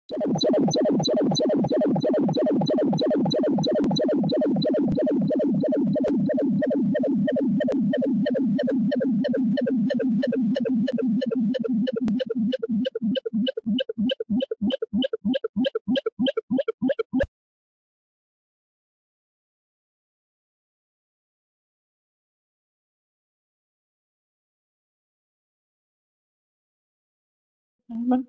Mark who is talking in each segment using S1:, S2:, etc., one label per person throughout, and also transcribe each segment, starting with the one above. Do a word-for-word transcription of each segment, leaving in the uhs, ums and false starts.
S1: Moment.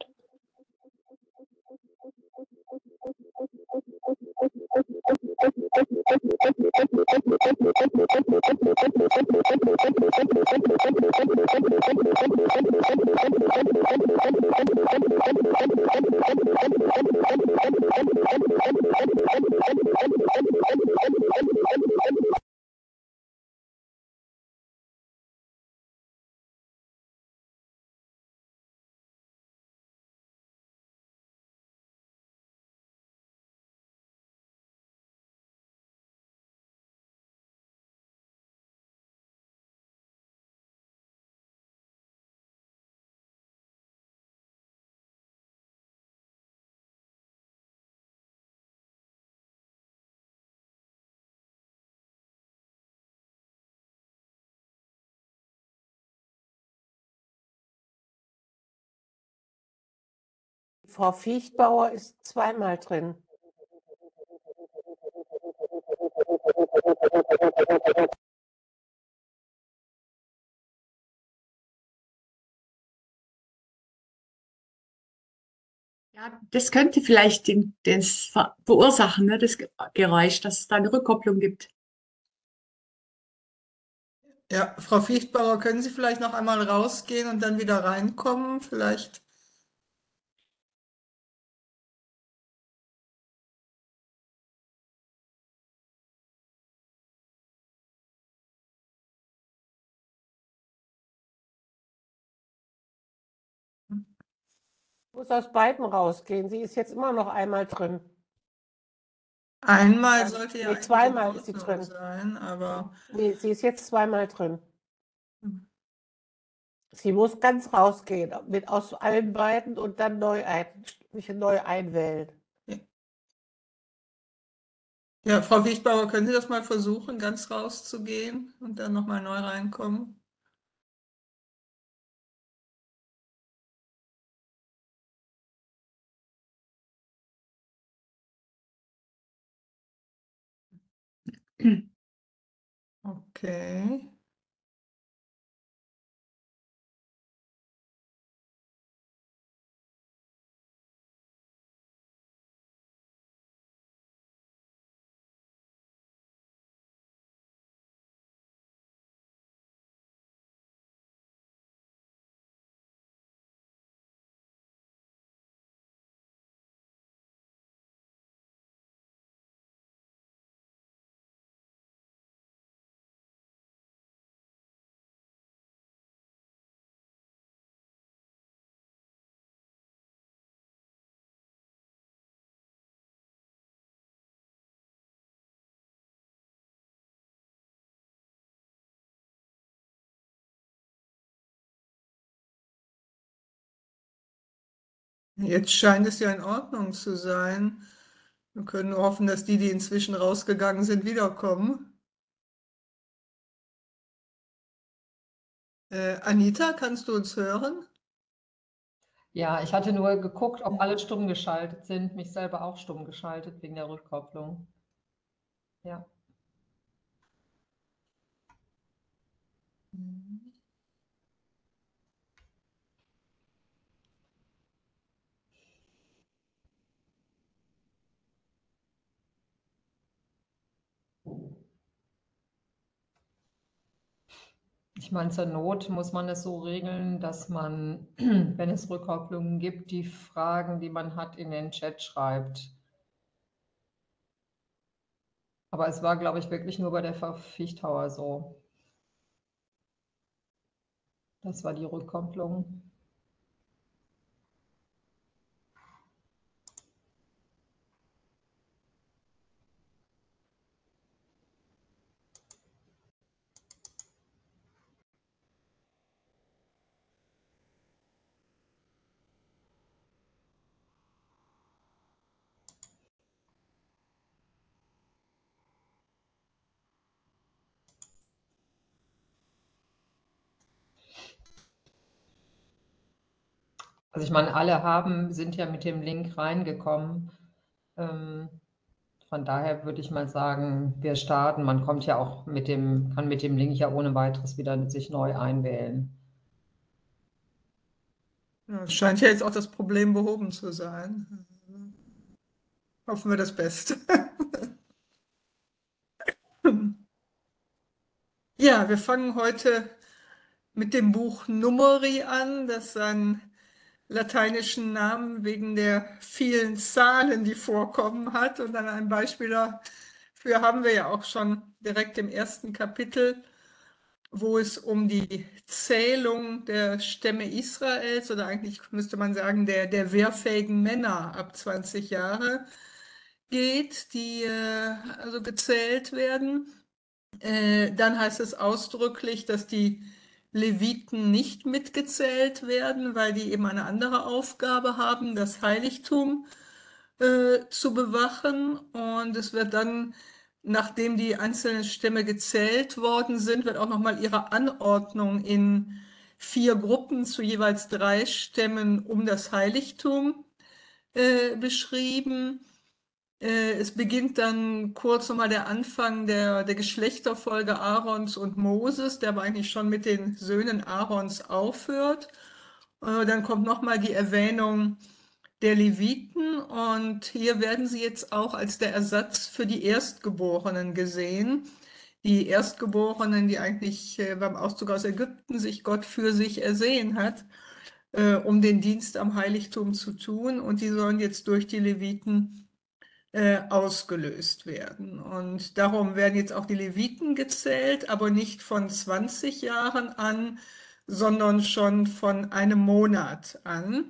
S2: Frau Viechtbauer ist zweimal drin.
S1: Ja, das könnte vielleicht den, das ver- verursachen, ne, das Ge- Geräusch, dass es da eine Rückkopplung gibt.
S3: Ja, Frau Viechtbauer, können Sie vielleicht noch einmal rausgehen und dann wieder reinkommen? Vielleicht.
S2: Muss aus beiden rausgehen. Sie ist jetzt immer noch einmal drin.
S3: Einmal
S2: Nein,
S3: sollte ja
S2: nee,
S3: eigentlich in
S2: zweimal ist sie
S3: Ordnung
S2: drin.
S3: sein, aber
S2: Nee, sie ist jetzt zweimal drin. Sie muss ganz rausgehen, mit aus allen beiden und dann neu ein, sich neu einwählen.
S3: ja, Frau Viechtbauer, können Sie das mal versuchen, ganz rauszugehen und dann nochmal neu reinkommen? Okay. Jetzt scheint es ja in Ordnung zu sein. Wir können nur hoffen, dass die, die inzwischen rausgegangen sind, wiederkommen. Äh, Anita, kannst du uns hören?
S4: Ja, ich hatte nur geguckt, ob alle stumm geschaltet sind, mich selber auch stumm geschaltet wegen der Rückkopplung. Ja. Ich meine, zur Not muss man es so regeln, dass man, wenn es Rückkopplungen gibt, die Fragen, die man hat, in den Chat schreibt. Aber es war, glaube ich, wirklich nur bei der Frau Viechtauer so. Das war die Rückkopplung. Also ich meine, alle haben, sind ja mit dem Link reingekommen. Ähm, von daher würde ich mal sagen, wir starten. Man kommt ja auch mit dem, kann mit dem Link ja ohne weiteres wieder sich neu einwählen.
S3: Ja, es scheint ja jetzt auch das Problem behoben zu sein. Hoffen wir das Beste. Ja, wir fangen heute mit dem Buch Numeri an, das seinen lateinischen Namen wegen der vielen Zahlen, die vorkommen hat. Und dann ein Beispiel dafür haben wir ja auch schon direkt im ersten Kapitel, wo es um die Zählung der Stämme Israels oder eigentlich müsste man sagen der, der wehrfähigen Männer ab zwanzig Jahre geht, die äh, also gezählt werden. Äh, dann heißt es ausdrücklich, dass die Leviten nicht mitgezählt werden, weil die eben eine andere Aufgabe haben, das Heiligtum äh, zu bewachen. Und es wird dann, nachdem die einzelnen Stämme gezählt worden sind, wird auch nochmal ihre Anordnung in vier Gruppen zu jeweils drei Stämmen um das Heiligtum äh, beschrieben. Äh, Es beginnt dann kurz nochmal der Anfang der, der Geschlechterfolge Aarons und Moses, der aber eigentlich schon mit den Söhnen Aarons aufhört. Äh, Dann kommt nochmal die Erwähnung der Leviten und hier werden sie jetzt auch als der Ersatz für die Erstgeborenen gesehen. Die Erstgeborenen, die eigentlich äh, beim Auszug aus Ägypten sich Gott für sich ersehen hat, äh, um den Dienst am Heiligtum zu tun, und die sollen jetzt durch die Leviten äh, ausgelöst werden. Und darum werden jetzt auch die Leviten gezählt, aber nicht von zwanzig Jahren an, sondern schon von einem Monat an.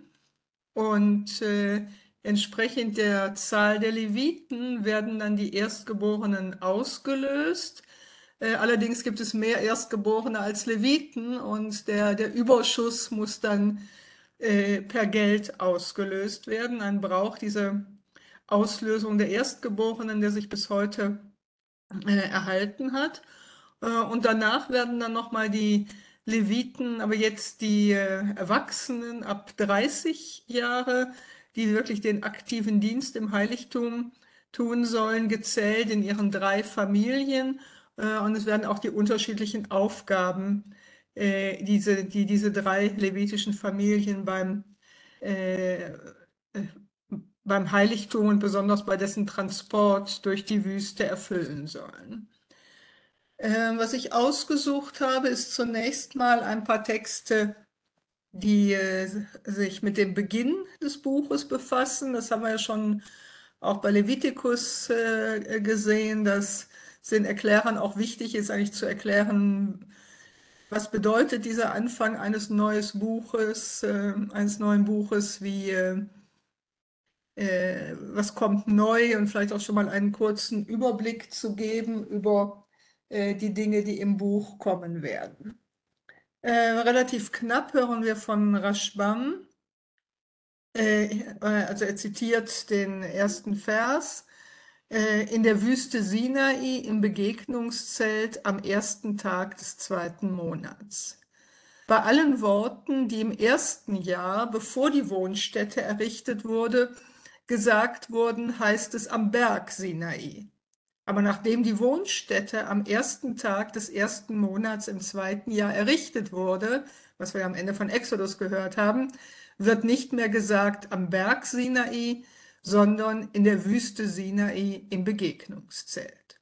S3: Und äh, entsprechend der Zahl der Leviten werden dann die Erstgeborenen ausgelöst. Äh, allerdings gibt es mehr Erstgeborene als Leviten und der, der Überschuss muss dann äh, per Geld ausgelöst werden. Ein Brauch, diese Auslösung der Erstgeborenen, der sich bis heute äh, erhalten hat. Äh, und danach werden dann nochmal die Leviten, aber jetzt die äh, Erwachsenen ab dreißig Jahre, die wirklich den aktiven Dienst im Heiligtum tun sollen, gezählt in ihren drei Familien. Äh, und es werden auch die unterschiedlichen Aufgaben, äh, diese, die diese drei levitischen Familien beim äh, beim Heiligtum und besonders bei dessen Transport durch die Wüste erfüllen sollen. Ähm, was ich ausgesucht habe, ist zunächst mal ein paar Texte, die äh, sich mit dem Beginn des Buches befassen. Das haben wir ja schon auch bei Levitikus äh, gesehen, dass es den Erklärern auch wichtig ist, eigentlich zu erklären, was bedeutet dieser Anfang eines neuen Buches, äh, eines neuen Buches, wie äh, äh, was kommt neu, und vielleicht auch schon mal einen kurzen Überblick zu geben über äh, die Dinge, die im Buch kommen werden. Äh, relativ knapp hören wir von Rashbam, äh, also er zitiert den ersten Vers, äh, in der Wüste Sinai im Begegnungszelt am ersten Tag des zweiten Monats. Bei allen Worten, die im ersten Jahr, bevor die Wohnstätte errichtet wurde, gesagt wurden, heißt es am Berg Sinai. Aber nachdem die Wohnstätte am ersten Tag des ersten Monats im zweiten Jahr errichtet wurde, was wir am Ende von Exodus gehört haben, wird nicht mehr gesagt am Berg Sinai, sondern in der Wüste Sinai im Begegnungszelt.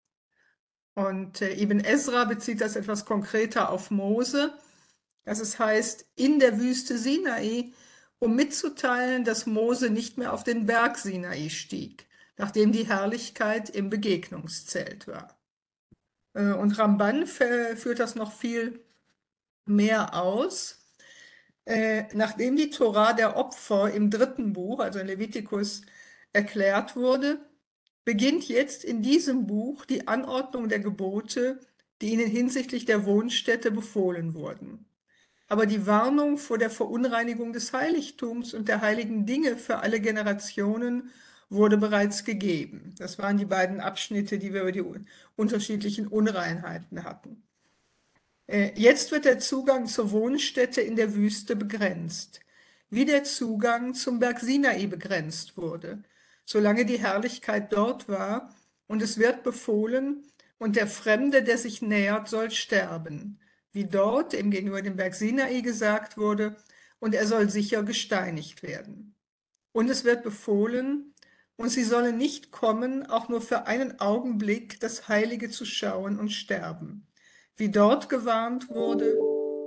S3: Und äh, Ibn Ezra bezieht das etwas konkreter auf Mose, dass es heißt, in der Wüste Sinai, um mitzuteilen, dass Mose nicht mehr auf den Berg Sinai stieg, nachdem die Herrlichkeit im Begegnungszelt war. Und Ramban führt das noch viel mehr aus. Nachdem die Tora der Opfer im dritten Buch, also in Levitikus, erklärt wurde, beginnt jetzt in diesem Buch die Anordnung der Gebote, die ihnen hinsichtlich der Wohnstätte befohlen wurden. Aber die Warnung vor der Verunreinigung des Heiligtums und der heiligen Dinge für alle Generationen wurde bereits gegeben. Das waren die beiden Abschnitte, die wir über die unterschiedlichen Unreinheiten hatten. Jetzt wird der Zugang zur Wohnstätte in der Wüste begrenzt. wie der Zugang zum Berg Sinai begrenzt wurde, solange die Herrlichkeit dort war, und es wird befohlen, und der Fremde, der sich nähert, soll sterben, wie dort eben gegenüber dem Berg Sinai gesagt wurde, und er soll sicher gesteinigt werden. Und es wird befohlen, und sie sollen nicht kommen, auch nur für einen Augenblick das Heilige zu schauen und sterben, wie dort gewarnt wurde,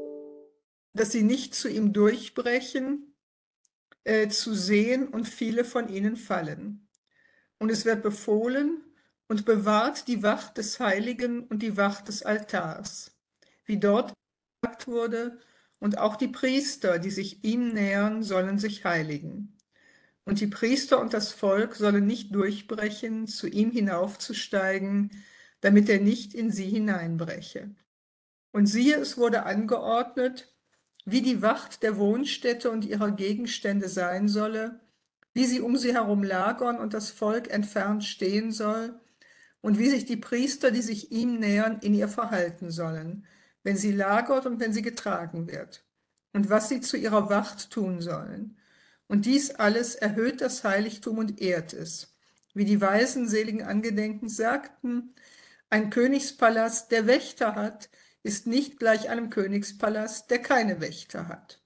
S3: dass sie nicht zu ihm durchbrechen, äh, zu sehen, und viele von ihnen fallen. Und es wird befohlen, und bewahrt die Wacht des Heiligen und die Wacht des Altars, wie dort gesagt wurde, und auch die Priester, die sich ihm nähern, sollen sich heiligen. Und die Priester und das Volk sollen nicht durchbrechen, zu ihm hinaufzusteigen, damit er nicht in sie hineinbreche. Und siehe, es wurde angeordnet, wie die Wacht der Wohnstätte und ihrer Gegenstände sein solle, wie sie um sie herum lagern und das Volk entfernt stehen soll, und wie sich die Priester, die sich ihm nähern, in ihr verhalten sollen, wenn sie lagert und wenn sie getragen wird, und was sie zu ihrer Wacht tun sollen. Und dies alles erhöht das Heiligtum und ehrt es, wie die Weisen seligen Angedenkens sagten, ein Königspalast, der Wächter hat, ist nicht gleich einem Königspalast, der keine Wächter hat.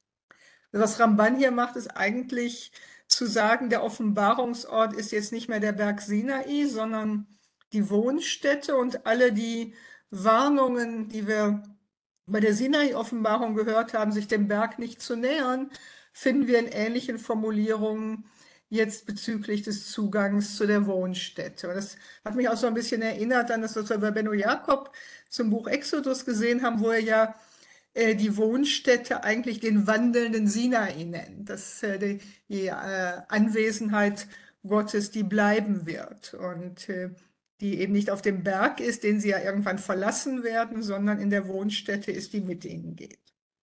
S3: Was Ramban hier macht, ist eigentlich zu sagen, der Offenbarungsort ist jetzt nicht mehr der Berg Sinai, sondern die Wohnstätte, und alle die Warnungen, die wir bei der Sinai-Offenbarung gehört haben, sich dem Berg nicht zu nähern, finden wir in ähnlichen Formulierungen jetzt bezüglich des Zugangs zu der Wohnstätte. Und das hat mich auch so ein bisschen erinnert an das, was wir bei Benno Jakob zum Buch Exodus gesehen haben, wo er ja äh, die Wohnstätte eigentlich den wandelnden Sinai nennt, dass äh, die, die äh, Anwesenheit Gottes, die bleiben wird und äh, die eben nicht auf dem Berg ist, den sie ja irgendwann verlassen werden, sondern in der Wohnstätte ist, die mit ihnen geht.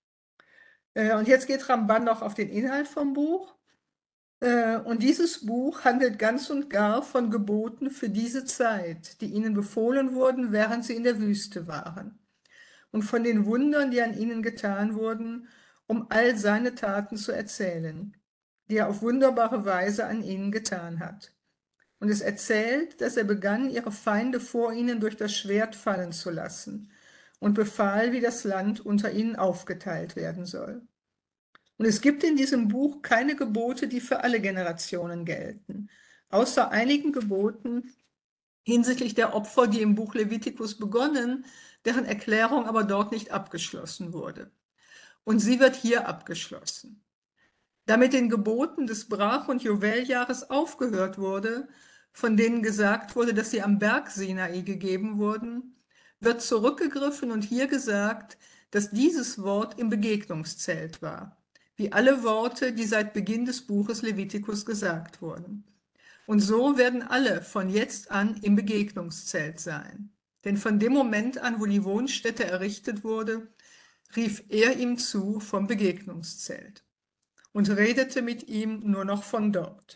S3: Äh, und jetzt geht Ramban noch auf den Inhalt vom Buch. Äh, und dieses Buch handelt ganz und gar von Geboten für diese Zeit, die ihnen befohlen wurden, während sie in der Wüste waren, und von den Wundern, die an ihnen getan wurden, um all seine Taten zu erzählen, die er auf wunderbare Weise an ihnen getan hat. Und es erzählt, dass er begann, ihre Feinde vor ihnen durch das Schwert fallen zu lassen und befahl, wie das Land unter ihnen aufgeteilt werden soll. Und es gibt in diesem Buch keine Gebote, die für alle Generationen gelten, außer einigen Geboten hinsichtlich der Opfer, die im Buch Levitikus begonnen, deren Erklärung aber dort nicht abgeschlossen wurde. Und sie wird hier abgeschlossen. Da mit den Geboten des Brach- und Jubeljahres aufgehört wurde, von denen gesagt wurde, dass sie am Berg Sinai gegeben wurden, wird zurückgegriffen und hier gesagt, dass dieses Wort im Begegnungszelt war, wie alle Worte, die seit Beginn des Buches Levitikus gesagt wurden. Und so werden alle von jetzt an im Begegnungszelt sein. Denn von dem Moment an, wo die Wohnstätte errichtet wurde, rief er ihm zu vom Begegnungszelt und redete mit ihm nur noch von dort.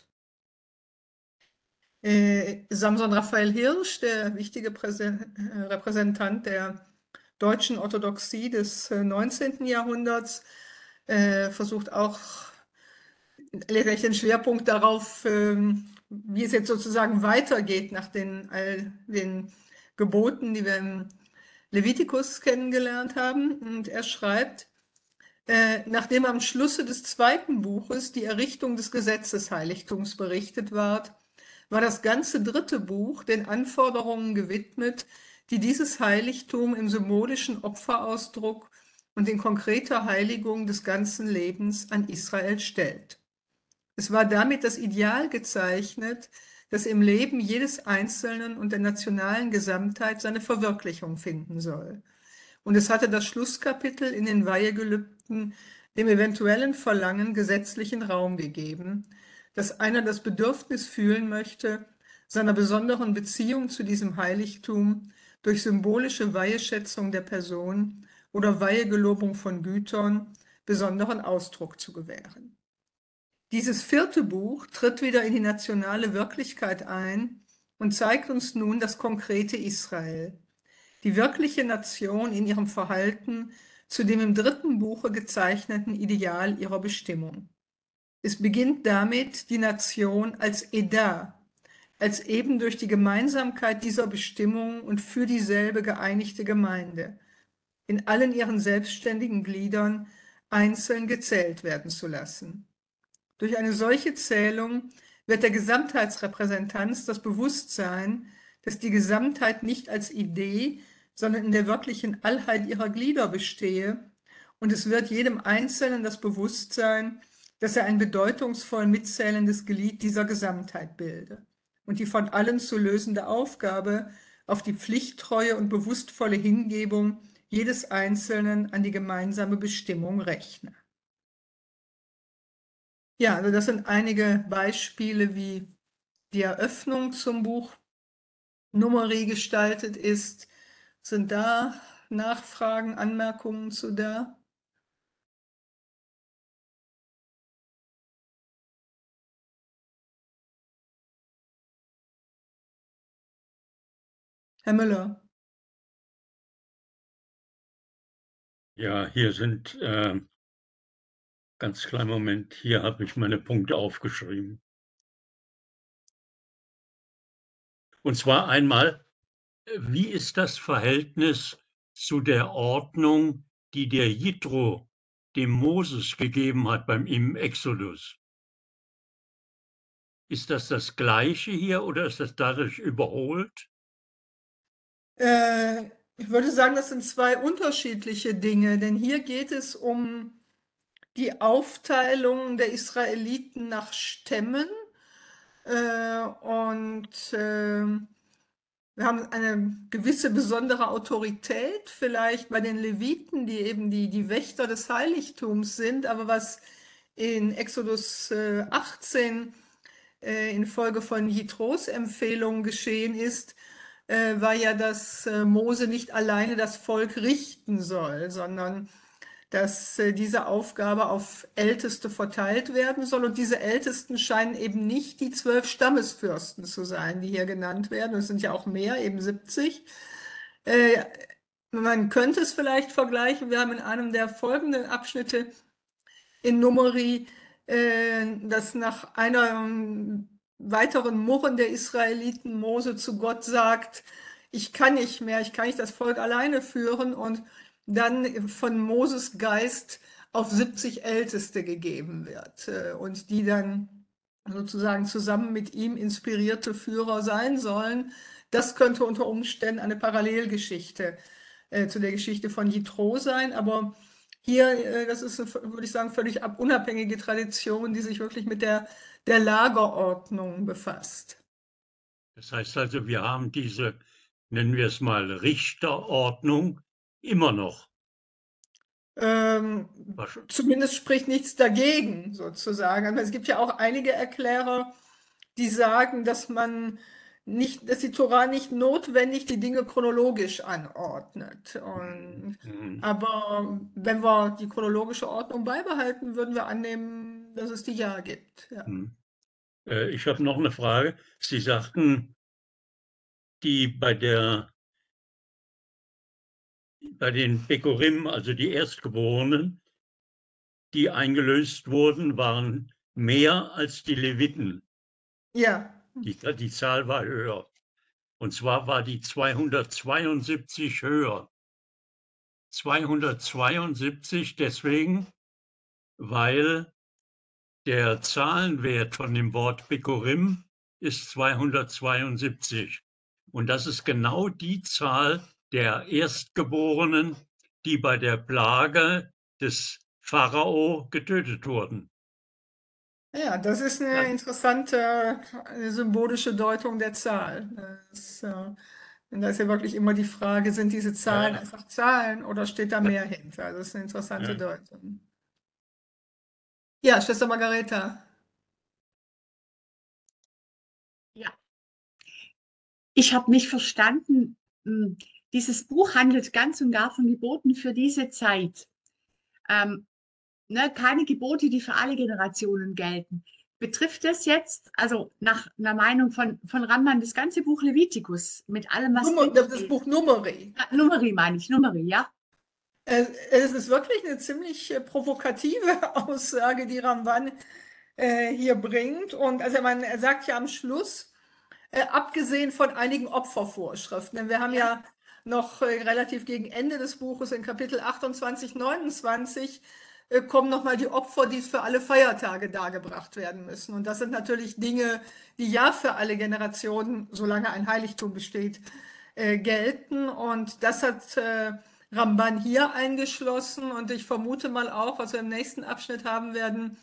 S3: Äh, Samson Raphael Hirsch, der wichtige Präse- äh, Repräsentant der deutschen Orthodoxie des äh, neunzehnten Jahrhunderts, äh, versucht auch, legt den Schwerpunkt darauf, ähm, wie es jetzt sozusagen weitergeht nach den, all den Geboten, die wir im Levitikus kennengelernt haben. Und er schreibt, äh, nachdem am Schlusse des zweiten Buches die Errichtung des Gesetzesheiligtums berichtet ward, war das ganze dritte Buch den Anforderungen gewidmet, die dieses Heiligtum im symbolischen Opferausdruck und in konkreter Heiligung des ganzen Lebens an Israel stellt. Es war damit das Ideal gezeichnet, das im Leben jedes Einzelnen und der nationalen Gesamtheit seine Verwirklichung finden soll. Und es hatte das Schlusskapitel in den Weihegelübden dem eventuellen Verlangen gesetzlichen Raum gegeben, dass einer das Bedürfnis fühlen möchte, seiner besonderen Beziehung zu diesem Heiligtum durch symbolische Weiheschätzung der Person oder Weihegelobung von Gütern besonderen Ausdruck zu gewähren. Dieses vierte Buch tritt wieder in die nationale Wirklichkeit ein und zeigt uns nun das konkrete Israel, die wirkliche Nation in ihrem Verhalten zu dem im dritten Buche gezeichneten Ideal ihrer Bestimmung. Es beginnt damit die Nation als Edah, als eben durch die Gemeinsamkeit dieser Bestimmung und für dieselbe geeinigte Gemeinde, in allen ihren selbstständigen Gliedern einzeln gezählt werden zu lassen. Durch eine solche Zählung wird der Gesamtheitsrepräsentanz das Bewusstsein, dass die Gesamtheit nicht als Idee, sondern in der wirklichen Allheit ihrer Glieder bestehe, und es wird jedem Einzelnen das Bewusstsein, dass er ein bedeutungsvoll mitzählendes Glied dieser Gesamtheit bilde und die von allen zu lösende Aufgabe auf die pflichttreue und bewusstvolle Hingebung jedes Einzelnen an die gemeinsame Bestimmung rechne. Ja, also das sind einige Beispiele, wie die Eröffnung zum Buch Numeri gestaltet ist. Sind da Nachfragen, Anmerkungen zu da? Herr Müller.
S5: Ja, hier sind, äh, ganz kleinen Moment, hier habe ich meine Punkte aufgeschrieben. Und zwar einmal, wie ist das Verhältnis zu der Ordnung, die der Jitro dem Moses gegeben hat beim im Exodus? Ist das das Gleiche hier oder ist das dadurch überholt?
S3: Äh, ich würde sagen, das sind zwei unterschiedliche Dinge, denn hier geht es um die Aufteilung der Israeliten nach Stämmen äh, und äh, wir haben eine gewisse besondere Autorität vielleicht bei den Leviten, die eben die, die Wächter des Heiligtums sind, aber was in Exodus äh, achtzehn äh, infolge von Jitros Empfehlung geschehen ist, äh, war ja, dass äh, Mose nicht alleine das Volk richten soll, sondern dass äh, diese Aufgabe auf Älteste verteilt werden soll. Und diese Ältesten scheinen eben nicht die zwölf Stammesfürsten zu sein, die hier genannt werden. Es sind ja auch mehr, eben siebzig. Äh, man könnte es vielleicht vergleichen. Wir haben in einem der folgenden Abschnitte in Numeri, äh, dass nach einer weiteren Murren der Israeliten Mose zu Gott sagt, ich kann nicht mehr, ich kann nicht das Volk alleine führen, und dann von Moses Geist auf siebzig Älteste gegeben wird äh, und die dann sozusagen zusammen mit ihm inspirierte Führer sein sollen. Das könnte unter Umständen eine Parallelgeschichte äh, zu der Geschichte von Jitro sein, aber hier, äh, das ist, eine, würde ich sagen, völlig unabhängige Tradition, die sich wirklich mit der, der Lagerordnung befasst.
S5: Das heißt also, wir haben diese, nennen wir es mal, Richterordnung immer noch.
S3: Ähm, zumindest spricht nichts dagegen, sozusagen. Aber es gibt ja auch einige Erklärer, die sagen, dass man nicht, dass die Tora nicht notwendig die Dinge chronologisch anordnet. Und,
S5: Mhm.
S3: aber wenn wir die chronologische Ordnung beibehalten, würden wir annehmen, dass es die ja gibt. Ja.
S5: Mhm. Äh, ich habe noch eine Frage. Sie sagten, die bei der bei den Bekurim, also die Erstgeborenen, die eingelöst wurden, waren mehr als die Leviten.
S3: Ja.
S5: Die, die Zahl war höher. Und zwar war die zweihundertzweiundsiebzig höher. zweihundertzweiundsiebzig deswegen, weil der Zahlenwert von dem Wort Bekurim ist zweihundertzweiundsiebzig. Und das ist genau die Zahl der Erstgeborenen, die bei der Plage des Pharao getötet wurden.
S3: Ja, das ist eine
S5: Ja.
S3: interessante eine symbolische Deutung der Zahl. Das, äh, und da ist ja wirklich immer die Frage, sind diese Zahlen
S5: Ja.
S3: einfach Zahlen oder steht da mehr hinter? Also das ist eine interessante
S5: Ja.
S3: Deutung. Ja, Schwester Margareta.
S1: Ja. Ich habe nicht verstanden, hm, dieses Buch handelt ganz und gar von Geboten für diese Zeit. Ähm, ne, keine Gebote, die für alle Generationen gelten. Betrifft das jetzt, also nach einer Meinung von, von Ramban, das ganze Buch Levitikus mit allem, was
S3: Nummer,
S1: drin
S3: das
S1: steht?
S3: Buch Numeri.
S1: Ja, Numeri meine ich, Numeri, ja.
S3: Äh, Es ist wirklich eine ziemlich äh, provokative Aussage, die Ramban äh, hier bringt. Und also man, er sagt ja am Schluss, äh, abgesehen von einigen Opfervorschriften, denn wir haben ja, ja noch äh, relativ gegen Ende des Buches in Kapitel achtundzwanzig, neunundzwanzig äh, kommen nochmal die Opfer, die für alle Feiertage dargebracht werden müssen. Und das sind natürlich Dinge, die ja für alle Generationen, solange ein Heiligtum besteht, äh, gelten. Und das hat äh, Ramban hier eingeschlossen. Und ich vermute mal auch, was wir im nächsten Abschnitt haben werden,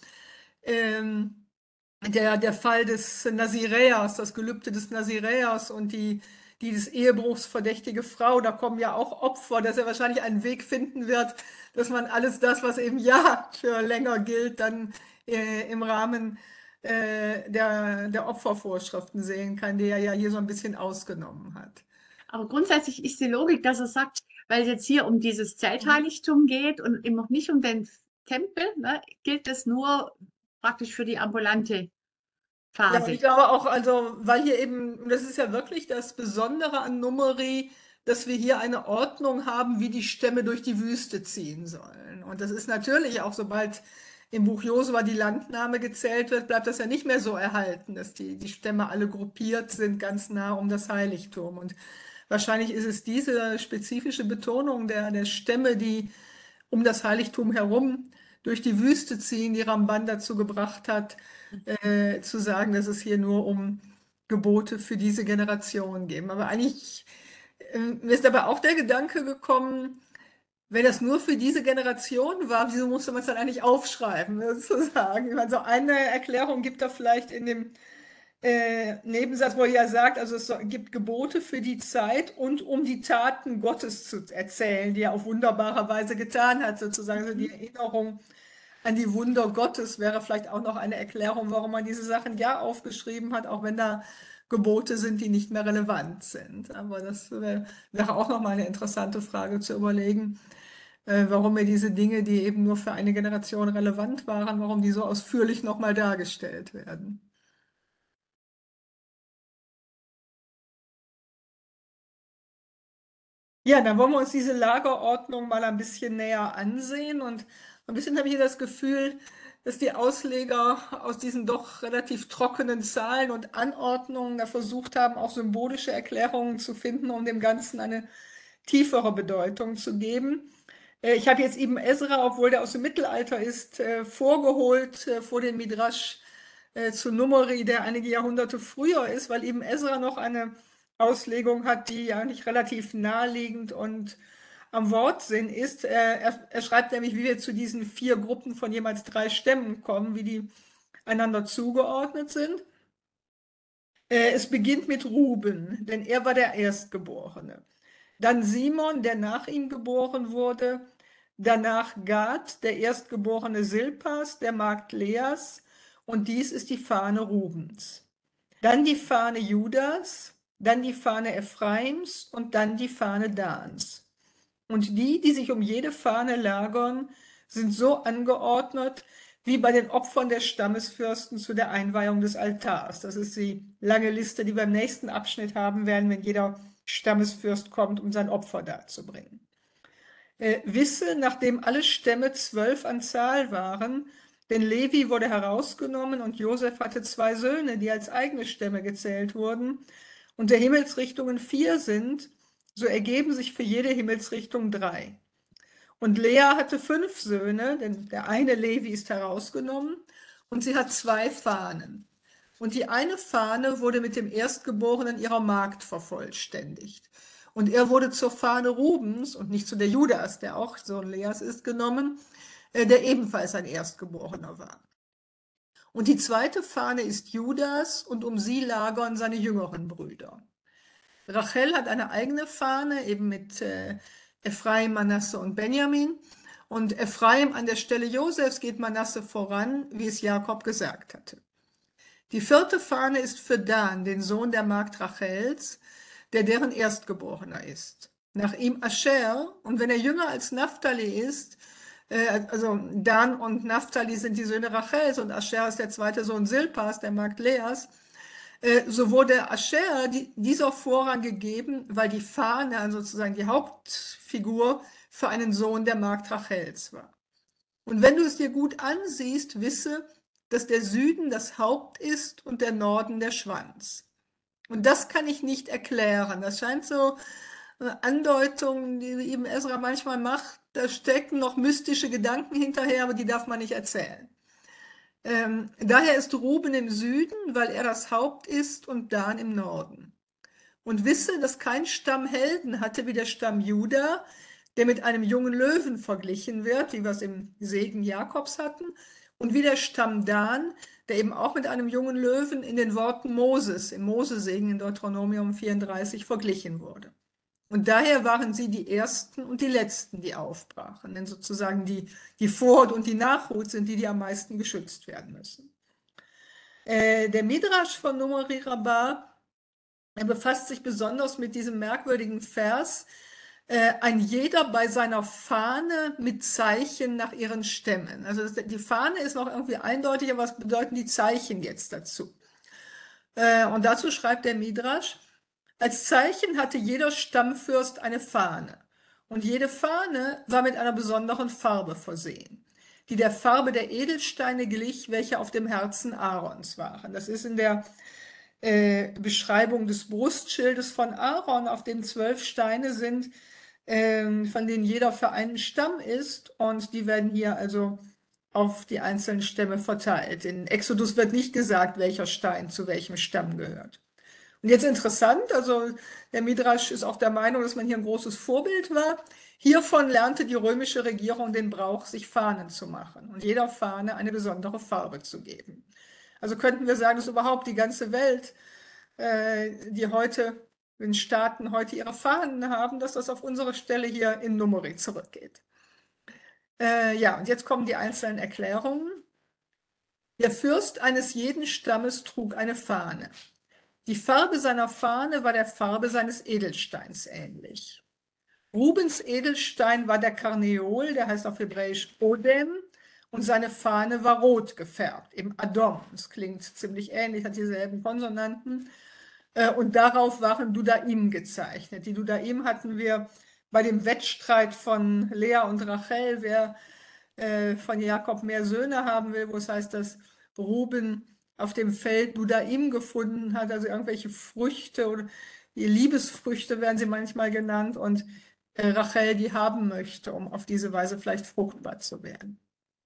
S3: ähm, der, der Fall des Naziräers, das Gelübde des Naziräers und die, die des Ehebruchs verdächtige Frau, da kommen ja auch Opfer, dass er wahrscheinlich einen Weg finden wird, dass man alles das, was eben ja für länger gilt, dann äh, im Rahmen äh, der, der Opfervorschriften sehen kann, die er ja hier so ein bisschen ausgenommen hat.
S1: Aber grundsätzlich ist die Logik, dass er sagt, weil es jetzt hier um dieses Zeltheiligtum geht und immer nicht um den Tempel, ne, gilt es nur praktisch für die ambulante Phase.
S3: Ja, ich glaube auch, also, weil hier eben, und das ist ja wirklich das Besondere an Numeri, dass wir hier eine Ordnung haben, wie die Stämme durch die Wüste ziehen sollen. Und das ist natürlich auch, sobald im Buch Josua die Landnahme gezählt wird, bleibt das ja nicht mehr so erhalten, dass die, die Stämme alle gruppiert sind, ganz nah um das Heiligtum. Und wahrscheinlich ist es diese spezifische Betonung der, der Stämme, die um das Heiligtum herum durch die Wüste ziehen, die Ramban dazu gebracht hat, äh, zu sagen, dass es hier nur um Gebote für diese Generation geht. Aber eigentlich, äh, mir ist aber auch der Gedanke gekommen, wenn das nur für diese Generation war, wieso musste man es dann eigentlich aufschreiben, sozusagen? Also eine Erklärung gibt er vielleicht in dem äh, Nebensatz, wo er ja sagt, also es gibt Gebote für die Zeit und um die Taten Gottes zu erzählen, die er auf wunderbare Weise getan hat, sozusagen. Also die Erinnerung an die Wunder Gottes wäre vielleicht auch noch eine Erklärung, warum man diese Sachen ja aufgeschrieben hat, auch wenn da Gebote sind, die nicht mehr relevant sind. Aber das wäre, wäre auch noch mal eine interessante Frage zu überlegen, äh, warum wir diese Dinge, die eben nur für eine Generation relevant waren, warum die so ausführlich noch mal dargestellt werden. Ja, dann wollen wir uns diese Lagerordnung mal ein bisschen näher ansehen. Und ein bisschen habe ich hier das Gefühl, dass die Ausleger aus diesen doch relativ trockenen Zahlen und Anordnungen da versucht haben, auch symbolische Erklärungen zu finden, um dem Ganzen eine tiefere Bedeutung zu geben. Ich habe jetzt eben Esra, obwohl der aus dem Mittelalter ist, vorgeholt vor den Midrash zu Numeri, der einige Jahrhunderte früher ist, weil eben Esra noch eine Auslegung hat, die eigentlich relativ naheliegend und am Wortsinn ist. Er, er schreibt nämlich, wie wir zu diesen vier Gruppen von jeweils drei Stämmen kommen, wie die einander zugeordnet sind. Es beginnt mit Ruben, denn er war der Erstgeborene. Dann Simon, der nach ihm geboren wurde. Danach Gad, der Erstgeborene Silpas, der Magd Leas. Und dies ist die Fahne Rubens. Dann die Fahne Judas, dann die Fahne Ephraims und dann die Fahne Dans. Und die, die sich um jede Fahne lagern, sind so angeordnet wie bei den Opfern der Stammesfürsten zu der Einweihung des Altars. Das ist die lange Liste, die wir im nächsten Abschnitt haben werden, wenn jeder Stammesfürst kommt, um sein Opfer darzubringen. Äh, wisse, nachdem alle Stämme zwölf an Zahl waren, denn Levi wurde herausgenommen und Josef hatte zwei Söhne, die als eigene Stämme gezählt wurden, und der Himmelsrichtungen vier sind, so ergeben sich für jede Himmelsrichtung drei. Und Lea hatte fünf Söhne, denn der eine Levi ist herausgenommen, und sie hat zwei Fahnen. Und die eine Fahne wurde mit dem Erstgeborenen ihrer Magd vervollständigt. Und er wurde zur Fahne Rubens und nicht zu der Judas, der auch Sohn Leas ist, genommen, der ebenfalls ein Erstgeborener war. Und die zweite Fahne ist Judas und um sie lagern seine jüngeren Brüder. Rachel hat eine eigene Fahne, eben mit äh, Ephraim, Manasse und Benjamin. Und Ephraim an der Stelle Josefs geht Manasse voran, wie es Jakob gesagt hatte. Die vierte Fahne ist für Dan, den Sohn der Magd Rachels, der deren Erstgeborener ist. Nach ihm Ascher, und wenn er jünger als Naphtali ist, äh, also Dan und Naphtali sind die Söhne Rachels und Ascher ist der zweite Sohn Silpas, der Magd Leas, äh, so wurde Ascher die, dieser Vorrang gegeben, weil die Fahne, also sozusagen die Hauptfigur, für einen Sohn der Magd Rachels war. Und wenn du es dir gut ansiehst, wisse, dass der Süden das Haupt ist und der Norden der Schwanz. Und das kann ich nicht erklären. Das scheint so eine Andeutung, die Ibn Ezra manchmal macht. Da stecken noch mystische Gedanken hinterher, aber die darf man nicht erzählen. Ähm, daher ist Ruben im Süden, weil er das Haupt ist, und Dan im Norden. Und wisse, dass kein Stamm Helden hatte wie der Stamm Juda, der mit einem jungen Löwen verglichen wird, wie wir es im Segen Jakobs hatten, und wie der Stamm Dan, der eben auch mit einem jungen Löwen in den Worten Moses, im Mosesegen in Deuteronomium vierunddreißig verglichen wurde. Und daher waren sie die Ersten und die Letzten, die aufbrachen, denn sozusagen die, die Vorhut und die Nachhut sind die, die am meisten geschützt werden müssen. Äh, der Midrash von Numeri Rabbah, er befasst sich besonders mit diesem merkwürdigen Vers, äh, ein jeder bei seiner Fahne mit Zeichen nach ihren Stämmen. Also das, die Fahne ist noch irgendwie eindeutig, aber was bedeuten die Zeichen jetzt dazu? Äh, und dazu schreibt der Midrash, als Zeichen hatte jeder Stammfürst eine Fahne, und jede Fahne war mit einer besonderen Farbe versehen, die der Farbe der Edelsteine glich, welche auf dem Herzen Aarons waren. Das ist in der äh, Beschreibung des Brustschildes von Aaron, auf dem zwölf Steine sind, äh, von denen jeder für einen Stamm ist, und die werden hier also auf die einzelnen Stämme verteilt. In Exodus wird nicht gesagt, welcher Stein zu welchem Stamm gehört. Und jetzt interessant, also der Midrash ist auch der Meinung, dass man hier ein großes Vorbild war. Hiervon lernte die römische Regierung den Brauch, sich Fahnen zu machen und jeder Fahne eine besondere Farbe zu geben. Also könnten wir sagen, dass überhaupt die ganze Welt, äh, die heute, wenn Staaten heute ihre Fahnen haben, dass das auf unsere Stelle hier in Numeri zurückgeht. Äh, ja, und jetzt kommen die einzelnen Erklärungen. Der Fürst eines jeden Stammes trug eine Fahne. Die Farbe seiner Fahne war der Farbe seines Edelsteins ähnlich. Rubens Edelstein war der Karneol, der heißt auf Hebräisch Odem, und seine Fahne war rot gefärbt, im Adom. Das klingt ziemlich ähnlich, hat dieselben Konsonanten. Und darauf waren Dudaim gezeichnet. Die Dudaim hatten wir bei dem Wettstreit von Lea und Rachel, wer äh, von Jakob mehr Söhne haben will, wo es heißt, dass Ruben auf dem Feld Dudaim gefunden hat, also irgendwelche Früchte oder die Liebesfrüchte werden sie manchmal genannt, und äh, Rachel die haben möchte, um auf diese Weise vielleicht fruchtbar zu werden.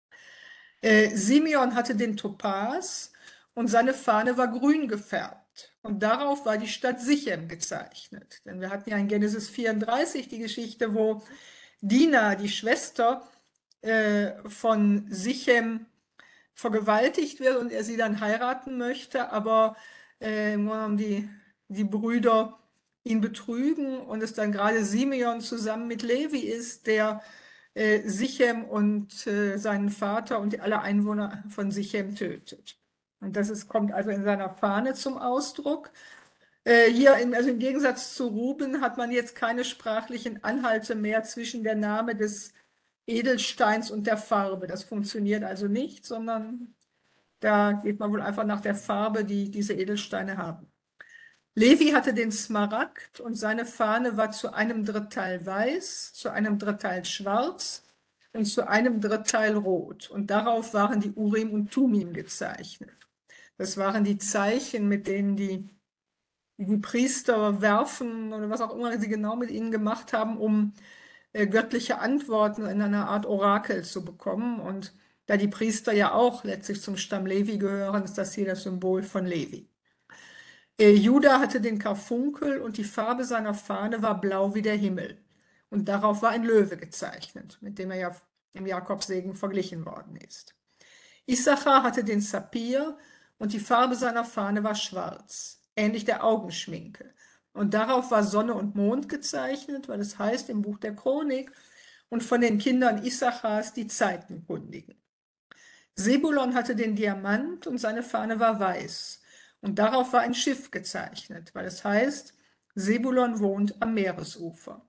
S3: Äh, Simeon hatte den Topaz und seine Fahne war grün gefärbt, und darauf war die Stadt Sichem gezeichnet. Denn wir hatten ja in Genesis vierunddreißig die Geschichte, wo Dina, die Schwester äh, von Sichem, vergewaltigt wird und er sie dann heiraten möchte, aber äh, die, die Brüder ihn betrügen und es dann gerade Simeon zusammen mit Levi ist, der äh, Sichem und äh, seinen Vater und alle Einwohner von Sichem tötet. Und das ist, kommt also in seiner Fahne zum Ausdruck. Äh, hier, in, also im Gegensatz zu Ruben, hat man jetzt keine sprachlichen Anhalte mehr zwischen der Name des Edelsteins und der Farbe. Das funktioniert also nicht, sondern da geht man wohl einfach nach der Farbe, die diese Edelsteine haben. Levi hatte den Smaragd und seine Fahne war zu einem Dritteil weiß, zu einem Dritteil schwarz und zu einem Dritteil rot. Und darauf waren die Urim und Tumim gezeichnet. Das waren die Zeichen, mit denen die, die Priester werfen oder was auch immer sie genau mit ihnen gemacht haben, um göttliche Antworten in einer Art Orakel zu bekommen. Und da die Priester ja auch letztlich zum Stamm Levi gehören, ist das hier das Symbol von Levi. Äh, Juda hatte den Karfunkel und die Farbe seiner Fahne war blau wie der Himmel. Und darauf war ein Löwe gezeichnet, mit dem er ja im Jakobsegen verglichen worden ist. Issachar hatte den Saphir und die Farbe seiner Fahne war schwarz, ähnlich der Augenschminke. Und darauf war Sonne und Mond gezeichnet, weil es heißt im Buch der Chronik, und von den Kindern Issachars die Zeitenkundigen. Sebulon hatte den Diamant und seine Fahne war weiß. Und darauf war ein Schiff gezeichnet, weil es heißt, Sebulon wohnt am Meeresufer.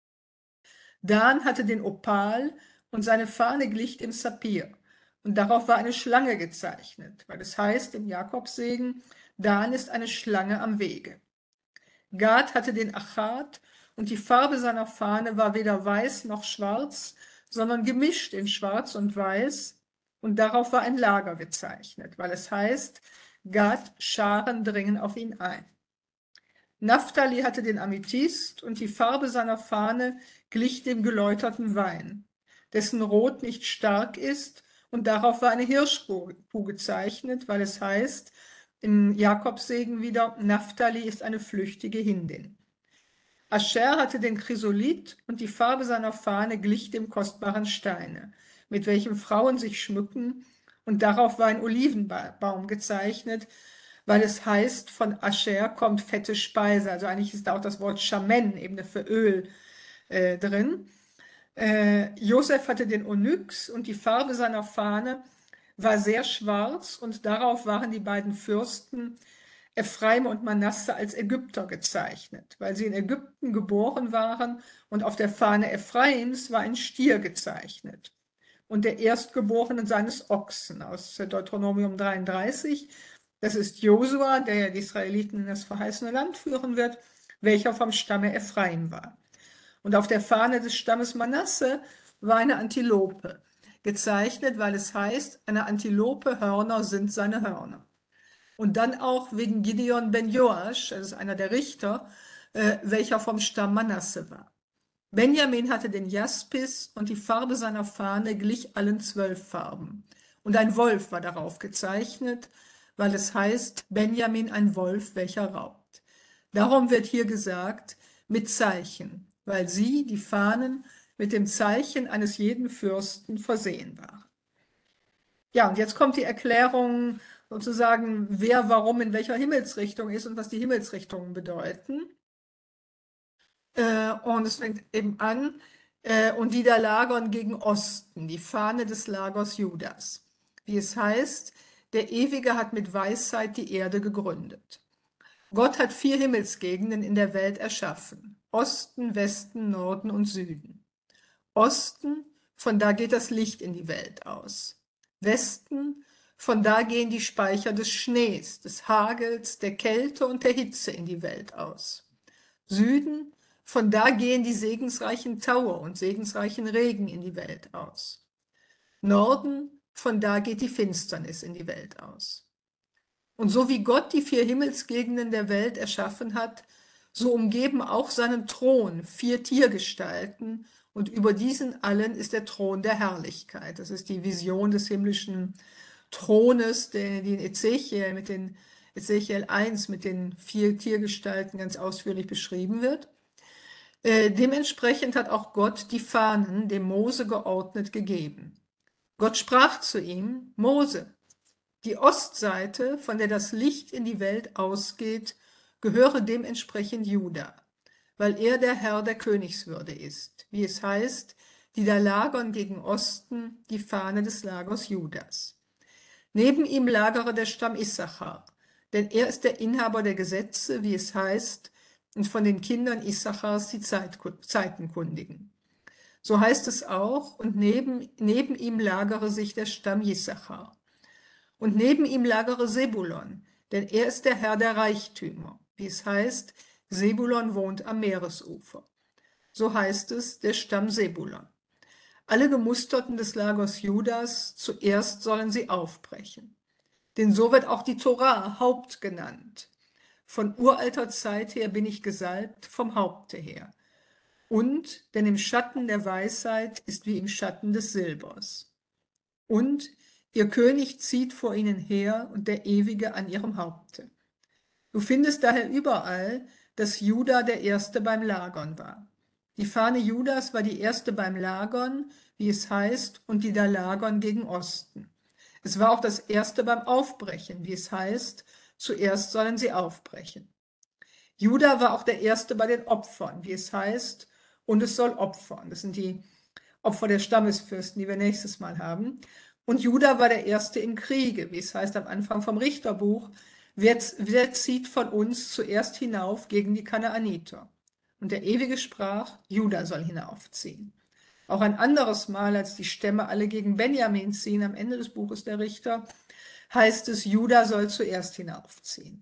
S3: Dan hatte den Opal und seine Fahne glich dem Saphir. Und darauf war eine Schlange gezeichnet, weil es heißt im Jakobsegen, Dan ist eine Schlange am Wege. Gad hatte den Achat und die Farbe seiner Fahne war weder weiß noch schwarz, sondern gemischt in schwarz und weiß. und darauf war ein Lager gezeichnet, weil es heißt, Gad, Scharen dringen auf ihn ein. Naphtali hatte den Amethyst und die Farbe seiner Fahne glich dem geläuterten Wein, dessen Rot nicht stark ist, und darauf war eine Hirschkuh gezeichnet, weil es heißt, im Jakobssegen wieder, Naphtali ist eine flüchtige Hindin. Ascher hatte den Chrysolit und die Farbe seiner Fahne glich dem kostbaren Steine, mit welchem Frauen sich schmücken, und darauf war ein Olivenbaum gezeichnet, weil es heißt, von Ascher kommt fette Speise. Also eigentlich ist da auch das Wort Shamen, eben für Öl, äh, drin. Äh, Josef hatte den Onyx und die Farbe seiner Fahne war sehr schwarz, und darauf waren die beiden Fürsten Ephraim und Manasse als Ägypter gezeichnet, weil sie in Ägypten geboren waren, und auf der Fahne Ephraims war ein Stier gezeichnet und der Erstgeborene seines Ochsen aus Deuteronomium dreiunddreißig. Das ist Josua, der ja die Israeliten in das verheißene Land führen wird, welcher vom Stamme Ephraim war. Und auf der Fahne des Stammes Manasse war eine Antilope gezeichnet, weil es heißt, eine Antilope Hörner sind seine Hörner. Und dann auch wegen Gideon ben Joasch, das ist einer der Richter, äh, welcher vom Stamm Manasse war. Benjamin hatte den Jaspis und die Farbe seiner Fahne glich allen zwölf Farben. Und ein Wolf war darauf gezeichnet, weil es heißt, Benjamin ein Wolf, welcher raubt. Darum wird hier gesagt, mit Zeichen, weil sie, die Fahnen, mit dem Zeichen eines jeden Fürsten versehen waren. Ja, und jetzt kommt die Erklärung sozusagen, wer warum in welcher Himmelsrichtung ist und was die Himmelsrichtungen bedeuten. Äh, und es fängt eben an, äh, und die da lagern gegen Osten, die Fahne des Lagers Judas. Wie es heißt, der Ewige hat mit Weisheit die Erde gegründet. Gott hat vier Himmelsgegenden in der Welt erschaffen: Osten, Westen, Norden und Süden. Osten, von da geht das Licht in die Welt aus. Westen, von da gehen die Speicher des Schnees, des Hagels, der Kälte und der Hitze in die Welt aus. Süden, von da gehen die segensreichen Taue und segensreichen Regen in die Welt aus. Norden, von da geht die Finsternis in die Welt aus. Und so wie Gott die vier Himmelsgegenden der Welt erschaffen hat, so umgeben auch seinen Thron vier Tiergestalten, und über diesen allen ist der Thron der Herrlichkeit. Das ist die Vision des himmlischen Thrones, der, die in Ezechiel, mit den, Ezechiel eins mit den vier Tiergestalten ganz ausführlich beschrieben wird. Äh, dementsprechend hat auch Gott die Fahnen dem Mose geordnet gegeben. Gott sprach zu ihm: Mose, die Ostseite, von der das Licht in die Welt ausgeht, gehöre dementsprechend Juda, weil er der Herr der Königswürde ist, wie es heißt, die da lagern gegen Osten, die Fahne des Lagers Judas. Neben ihm lagere der Stamm Issachar, denn er ist der Inhaber der Gesetze, wie es heißt, und von den Kindern Issachars die Zeitenkundigen. So heißt es auch, und neben, neben ihm lagere sich der Stamm Issachar. Und neben ihm lagere Sebulon, denn er ist der Herr der Reichtümer, wie es heißt, Sebulon wohnt am Meeresufer. So heißt es, der Stamm Sebulon. Alle Gemusterten des Lagers Judas, zuerst sollen sie aufbrechen. Denn so wird auch die Torah Haupt genannt. Von uralter Zeit her bin ich gesalbt, vom Haupte her. Und, denn im Schatten der Weisheit ist wie im Schatten des Silbers. Und, ihr König zieht vor ihnen her und der Ewige an ihrem Haupte. Du findest daher überall, dass Juda der Erste beim Lagern war. Die Fahne Judas war die erste beim Lagern, wie es heißt, und die da lagern gegen Osten. Es war auch das erste beim Aufbrechen, wie es heißt, zuerst sollen sie aufbrechen. Juda war auch der erste bei den Opfern, wie es heißt, und es soll opfern. Das sind die Opfer der Stammesfürsten, die wir nächstes Mal haben. Und Juda war der erste im Kriege, wie es heißt am Anfang vom Richterbuch, wer, wer zieht von uns zuerst hinauf gegen die Kanaaniter? Und der Ewige sprach, Juda soll hinaufziehen. Auch ein anderes Mal, als die Stämme alle gegen Benjamin ziehen, am Ende des Buches der Richter, heißt es, Juda soll zuerst hinaufziehen.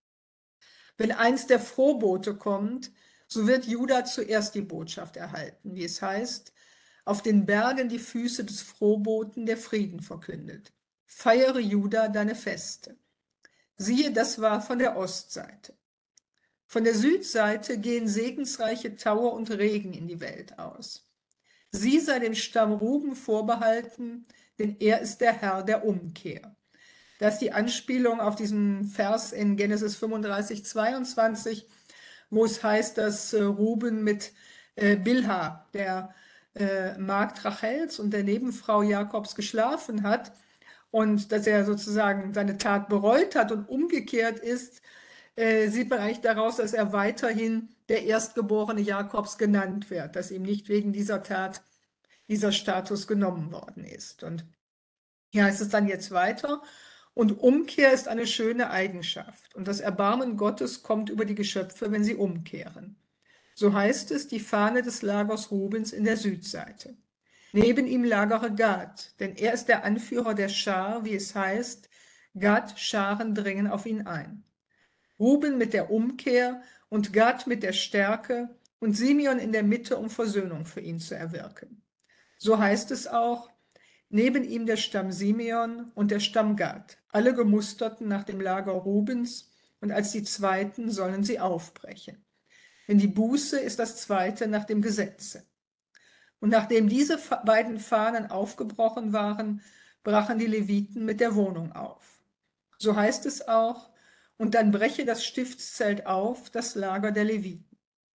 S3: Wenn eins der Frohbote kommt, so wird Juda zuerst die Botschaft erhalten, wie es heißt, auf den Bergen die Füße des Frohboten, der Frieden verkündet. Feiere, Juda, deine Feste. Siehe, das war von der Ostseite. Von der Südseite gehen segensreiche Tauer und Regen in die Welt aus. Sie sei dem Stamm Ruben vorbehalten, denn er ist der Herr der Umkehr. Das ist die Anspielung auf diesen Vers in Genesis fünfunddreißig, zweiundzwanzig, wo es heißt, dass äh, Ruben mit äh, Bilha, der äh, Magd Rachels und der Nebenfrau Jakobs, geschlafen hat und dass er sozusagen seine Tat bereut hat und umgekehrt ist, äh, sieht man eigentlich daraus, dass er weiterhin der Erstgeborene Jakobs genannt wird, dass ihm nicht wegen dieser Tat dieser Status genommen worden ist. Und hier heißt es dann jetzt weiter: Und Umkehr ist eine schöne Eigenschaft, und das Erbarmen Gottes kommt über die Geschöpfe, wenn sie umkehren. So heißt es, die Fahne des Lagers Rubens in der Südseite. Neben ihm lagere Gad, denn er ist der Anführer der Schar, wie es heißt, Gad Scharen dringen auf ihn ein. Ruben mit der Umkehr und Gad mit der Stärke und Simeon in der Mitte, um Versöhnung für ihn zu erwirken. So heißt es auch, neben ihm der Stamm Simeon und der Stamm Gad, alle gemusterten nach dem Lager Rubens, und als die Zweiten sollen sie aufbrechen. Denn die Buße ist das Zweite nach dem Gesetze. Und nachdem diese beiden Fahnen aufgebrochen waren, brachen die Leviten mit der Wohnung auf. So heißt es auch, und dann breche das Stiftszelt auf, das Lager der Leviten.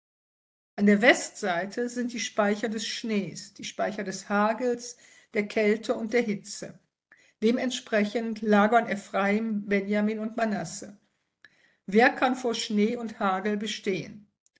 S3: An der Westseite sind die Speicher des Schnees, die Speicher des Hagels, der Kälte und der Hitze. Dementsprechend lagern Ephraim, Benjamin und Manasse. Wer kann vor Schnee und Hagel bestehen?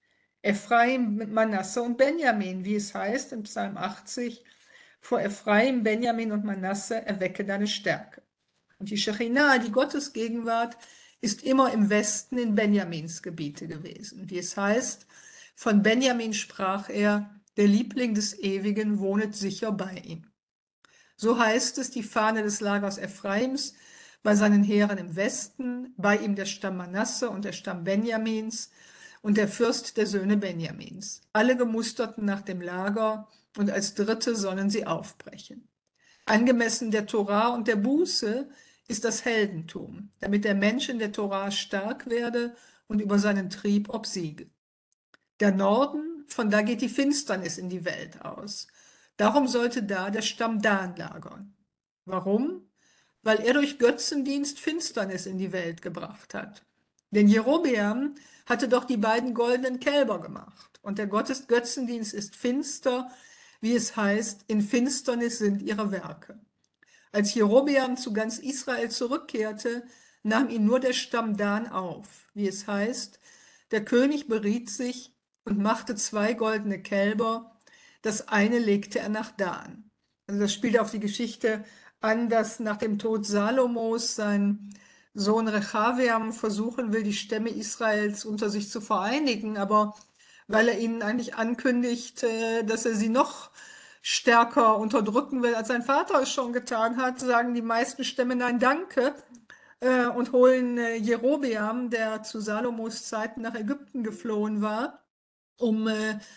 S3: Ephraim, Manasse und Benjamin, wie es heißt in Psalm achtzig, vor Ephraim, Benjamin und Manasse erwecke deine Stärke. Und die Schechinah, die Gottesgegenwart, ist immer im Westen in Benjamins Gebiete gewesen. Wie es heißt, von Benjamin sprach er, der Liebling des Ewigen wohnet sicher bei ihm. So heißt es, die Fahne des Lagers Ephraims bei seinen Heeren im Westen, bei ihm der Stamm Manasse und der Stamm Benjamins und der Fürst der Söhne Benjamins. Alle gemusterten nach dem Lager, und als Dritte sollen sie aufbrechen. Angemessen der Torah und der Buße ist das Heldentum, damit der Mensch in der Torah stark werde und über seinen Trieb obsiege. Der Norden, von da geht die Finsternis in die Welt aus. Darum sollte da der Stamm Dan lagern. Warum? Weil er durch Götzendienst Finsternis in die Welt gebracht hat. Denn Jerobeam hatte doch die beiden goldenen Kälber gemacht. Und der Gottes Götzendienst ist finster, wie es heißt, in Finsternis sind ihre Werke. Als Jerobeam zu ganz Israel zurückkehrte, nahm ihn nur der Stamm Dan auf. Wie es heißt, der König beriet sich und machte zwei goldene Kälber, das eine legte er nach Dan. Also das spielt auf die Geschichte an, dass nach dem Tod Salomos sein Sohn Rechabeam versuchen will, die Stämme Israels unter sich zu vereinigen, aber weil er ihnen eigentlich ankündigt, dass er sie noch stärker unterdrücken will, als sein Vater es schon getan hat, sagen die meisten Stämme nein, danke, und holen Jerobeam, der zu Salomos Zeiten nach Ägypten geflohen war, um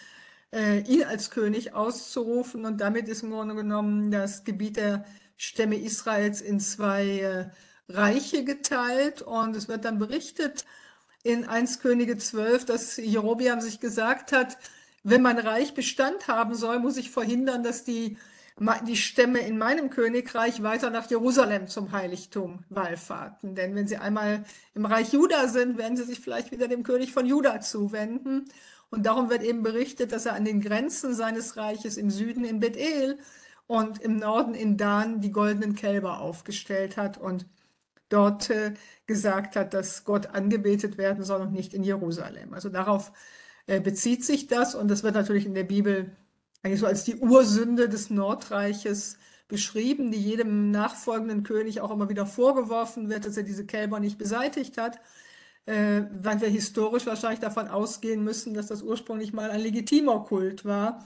S3: ihn als König auszurufen. Und damit ist im Grunde genommen das Gebiet der Stämme Israels in zwei Reiche geteilt. Und es wird dann berichtet in erster Könige zwölf, dass Jerobeam sich gesagt hat, wenn mein Reich Bestand haben soll, muss ich verhindern, dass die, die Stämme in meinem Königreich weiter nach Jerusalem zum Heiligtum wallfahrten. Denn wenn sie einmal im Reich Juda sind, werden sie sich vielleicht wieder dem König von Juda zuwenden. Und darum wird eben berichtet, dass er an den Grenzen seines Reiches im Süden in Bethel und im Norden in Dan die goldenen Kälber aufgestellt hat und dort äh, gesagt hat, dass Gott angebetet werden soll und nicht in Jerusalem. Also darauf äh, bezieht sich das, und das wird natürlich in der Bibel eigentlich so als die Ursünde des Nordreiches beschrieben, die jedem nachfolgenden König auch immer wieder vorgeworfen wird, dass er diese Kälber nicht beseitigt hat, äh, weil wir historisch wahrscheinlich davon ausgehen müssen, dass das ursprünglich mal ein legitimer Kult war.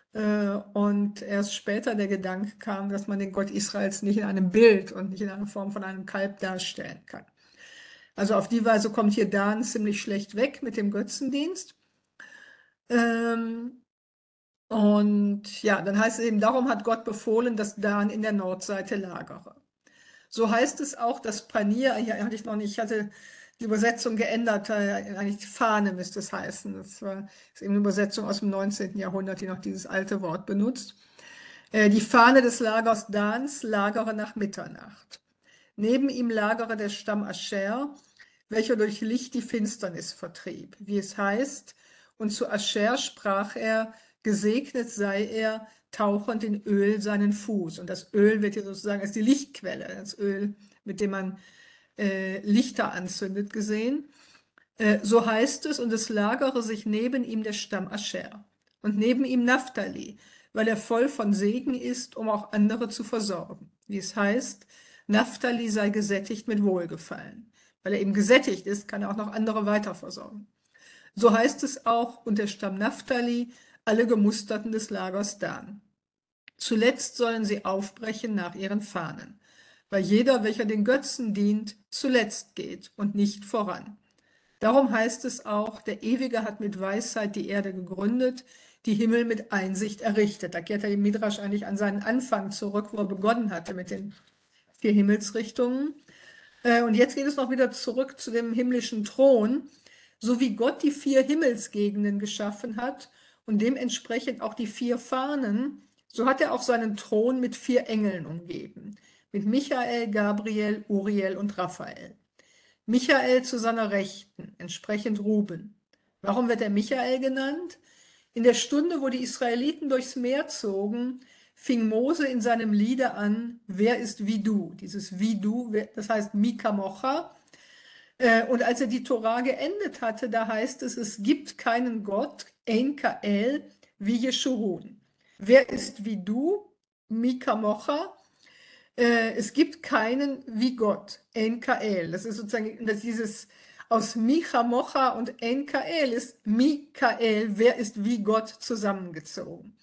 S3: Und erst später der Gedanke kam, dass man den Gott Israels nicht in einem Bild und nicht in einer Form von einem Kalb darstellen kann. Also auf die Weise kommt hier Dan ziemlich schlecht weg mit dem Götzendienst. Und Und ja, dann heißt es eben, darum hat Gott befohlen, dass Dan in der Nordseite lagere. So heißt es auch, dass Panier, hier hatte ich noch nicht, ich hatte die Übersetzung geändert, äh, eigentlich Fahne müsste es heißen. Das war, ist eben eine Übersetzung aus dem neunzehnten Jahrhundert, die noch dieses alte Wort benutzt. Äh, die Fahne des Lagers Dans lagere nach Mitternacht. Neben ihm lagere der Stamm Ascher, welcher durch Licht die Finsternis vertrieb. Wie es heißt, und zu Ascher sprach er, gesegnet sei er, tauchend in Öl seinen Fuß. Und das Öl wird hier sozusagen als die Lichtquelle, das Öl, mit dem man äh, Lichter anzündet, gesehen. Äh, so heißt es, und es lagere sich neben ihm der Stamm Ascher und neben ihm Naphtali, weil er voll von Segen ist, um auch andere zu versorgen. Wie es heißt, Naphtali sei gesättigt mit Wohlgefallen. Weil er eben gesättigt ist, kann er auch noch andere weiter versorgen. So heißt es auch, und der Stamm Naphtali, alle Gemusterten des Lagers Dan. Zuletzt sollen sie aufbrechen nach ihren Fahnen, weil jeder, welcher den Götzen dient, zuletzt geht und nicht voran. Darum heißt es auch, der Ewige hat mit Weisheit die Erde gegründet, die Himmel mit Einsicht errichtet. Da kehrt er im Midrasch eigentlich an seinen Anfang zurück, wo er begonnen hatte mit den vier Himmelsrichtungen. Und jetzt geht es noch wieder zurück zu dem himmlischen Thron, so wie Gott die vier Himmelsgegenden geschaffen hat und dementsprechend auch die vier Fahnen, so hat er auch seinen Thron mit vier Engeln umgeben, mit Michael, Gabriel, Uriel und Raphael. Michael zu seiner Rechten, entsprechend Ruben. Warum wird er Michael genannt? In der Stunde, wo die Israeliten durchs Meer zogen, fing Mose in seinem Liede an, wer ist wie du? Dieses wie du, das heißt Mikamocha. Und als er die Torah geendet hatte, da heißt es, es gibt keinen Gott, Ein Kael, wie Jeshurun. Wer ist wie du? Mikamocha. Es gibt keinen wie Gott, Ein Kael. Das ist sozusagen das dieses aus Michamocha und Ein Kael ist Mikael, wer ist wie Gott, zusammengezogen.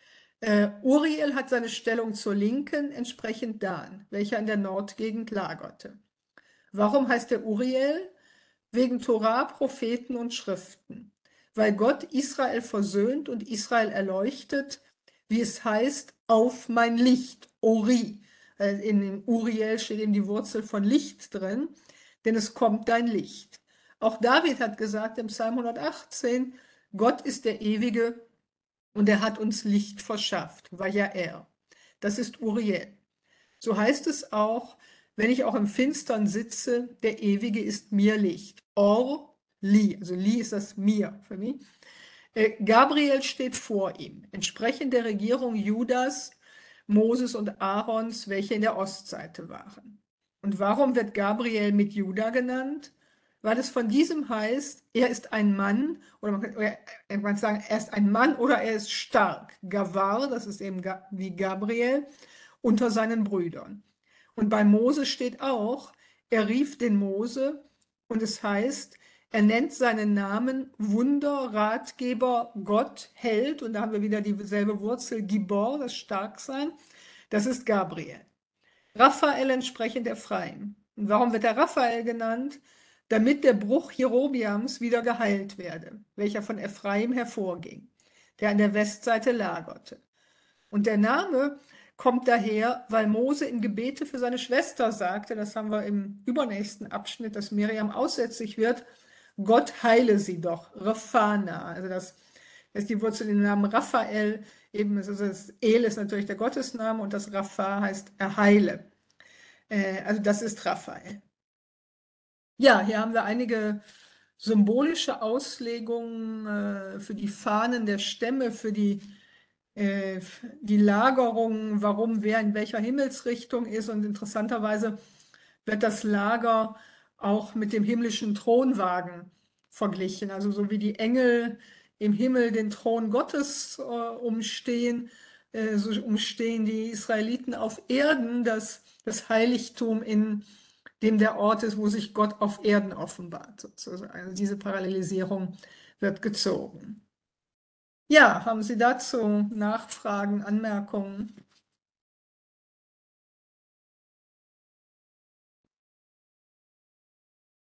S3: Uh, Uriel hat seine Stellung zur Linken, entsprechend Dan, welcher in der Nordgegend lagerte. Warum heißt er Uriel? Wegen Torah, Propheten und Schriften. Weil Gott Israel versöhnt und Israel erleuchtet, wie es heißt, auf mein Licht, Ori. In dem Uriel steht eben die Wurzel von Licht drin, denn es kommt dein Licht. Auch David hat gesagt im Psalm hundertachtzehn, Gott ist der Ewige und er hat uns Licht verschafft, war ja er. Das ist Uriel. So heißt es auch, wenn ich auch im Finstern sitze, der Ewige ist mir Licht. Or, Li, also Li ist das mir für mich. Äh, Gabriel steht vor ihm, entsprechend der Regierung Judas, Moses und Aarons, welche in der Ostseite waren. Und warum wird Gabriel mit Juda genannt? Weil es von diesem heißt, er ist ein Mann, oder man kann, oder man kann sagen, er ist ein Mann oder er ist stark. Gavar, das ist eben wie Gabriel, unter seinen Brüdern. Und bei Mose steht auch, er rief den Mose und es heißt, er nennt seinen Namen Wunder, Ratgeber, Gott, Held. Und da haben wir wieder dieselbe Wurzel, Gibor, das Starksein. Das ist Gabriel. Raphael entsprechend Ephraim. Und warum wird er Raphael genannt? Damit der Bruch Jerobiams wieder geheilt werde, welcher von Ephraim hervorging, der an der Westseite lagerte. Und der Name kommt daher, weil Mose in Gebete für seine Schwester sagte, das haben wir im übernächsten Abschnitt, dass Miriam aussätzlich wird, Gott heile sie doch, Rafana, also das, das ist die Wurzel in den Namen Raphael, eben also das El ist natürlich der Gottesname und das Rapha heißt erheile, äh, also das ist Raphael. Ja, hier haben wir einige symbolische Auslegungen äh, für die Fahnen der Stämme, für die die Lagerung, warum wer in welcher Himmelsrichtung ist. Und interessanterweise wird das Lager auch mit dem himmlischen Thronwagen verglichen. Also so wie die Engel im Himmel den Thron Gottes äh, umstehen, äh, so umstehen die Israeliten auf Erden das, das Heiligtum, in dem der Ort ist, wo sich Gott auf Erden offenbart. Sozusagen. Also diese Parallelisierung wird gezogen. Ja, haben Sie dazu Nachfragen, Anmerkungen?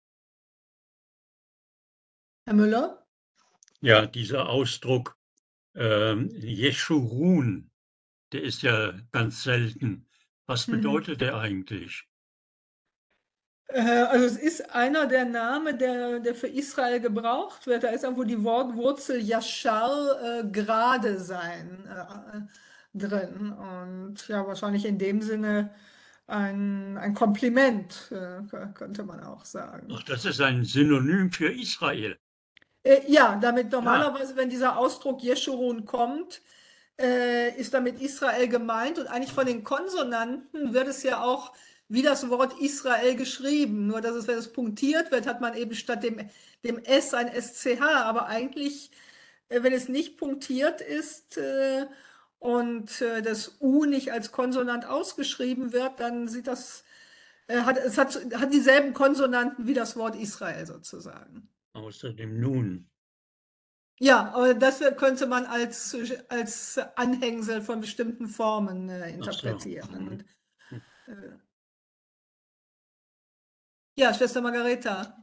S3: Herr Müller?
S5: Ja, dieser Ausdruck ähm, Jeschurun, der ist ja ganz selten. Was
S3: Mhm.
S5: bedeutet der eigentlich?
S3: Äh, Also es ist einer der Namen, der, der für Israel gebraucht wird. Da ist irgendwo die Wortwurzel Yashar, äh, gerade sein, äh, drin. Und ja, wahrscheinlich in dem Sinne ein, ein Kompliment, äh, könnte man auch sagen.
S5: Ach, das ist ein Synonym für Israel.
S3: Äh, ja, damit
S5: Ja,
S3: normalerweise, wenn dieser Ausdruck Jeschurun kommt, äh, ist damit Israel gemeint. Und eigentlich von den Konsonanten wird es ja auch wie das Wort Israel geschrieben. Nur dass es, wenn es punktiert wird, hat man eben statt dem, dem S ein S C H. Aber eigentlich, äh, wenn es nicht punktiert ist äh, und äh, das U nicht als Konsonant ausgeschrieben wird, dann sieht das, äh, hat, es hat, hat dieselben Konsonanten wie das Wort Israel sozusagen.
S5: außer dem Nun.
S3: Ja, aber das könnte man als, als Anhängsel von bestimmten Formen äh,
S5: Ach so.
S3: interpretieren.
S5: Mhm.
S3: Und, äh, ja, Schwester Margareta.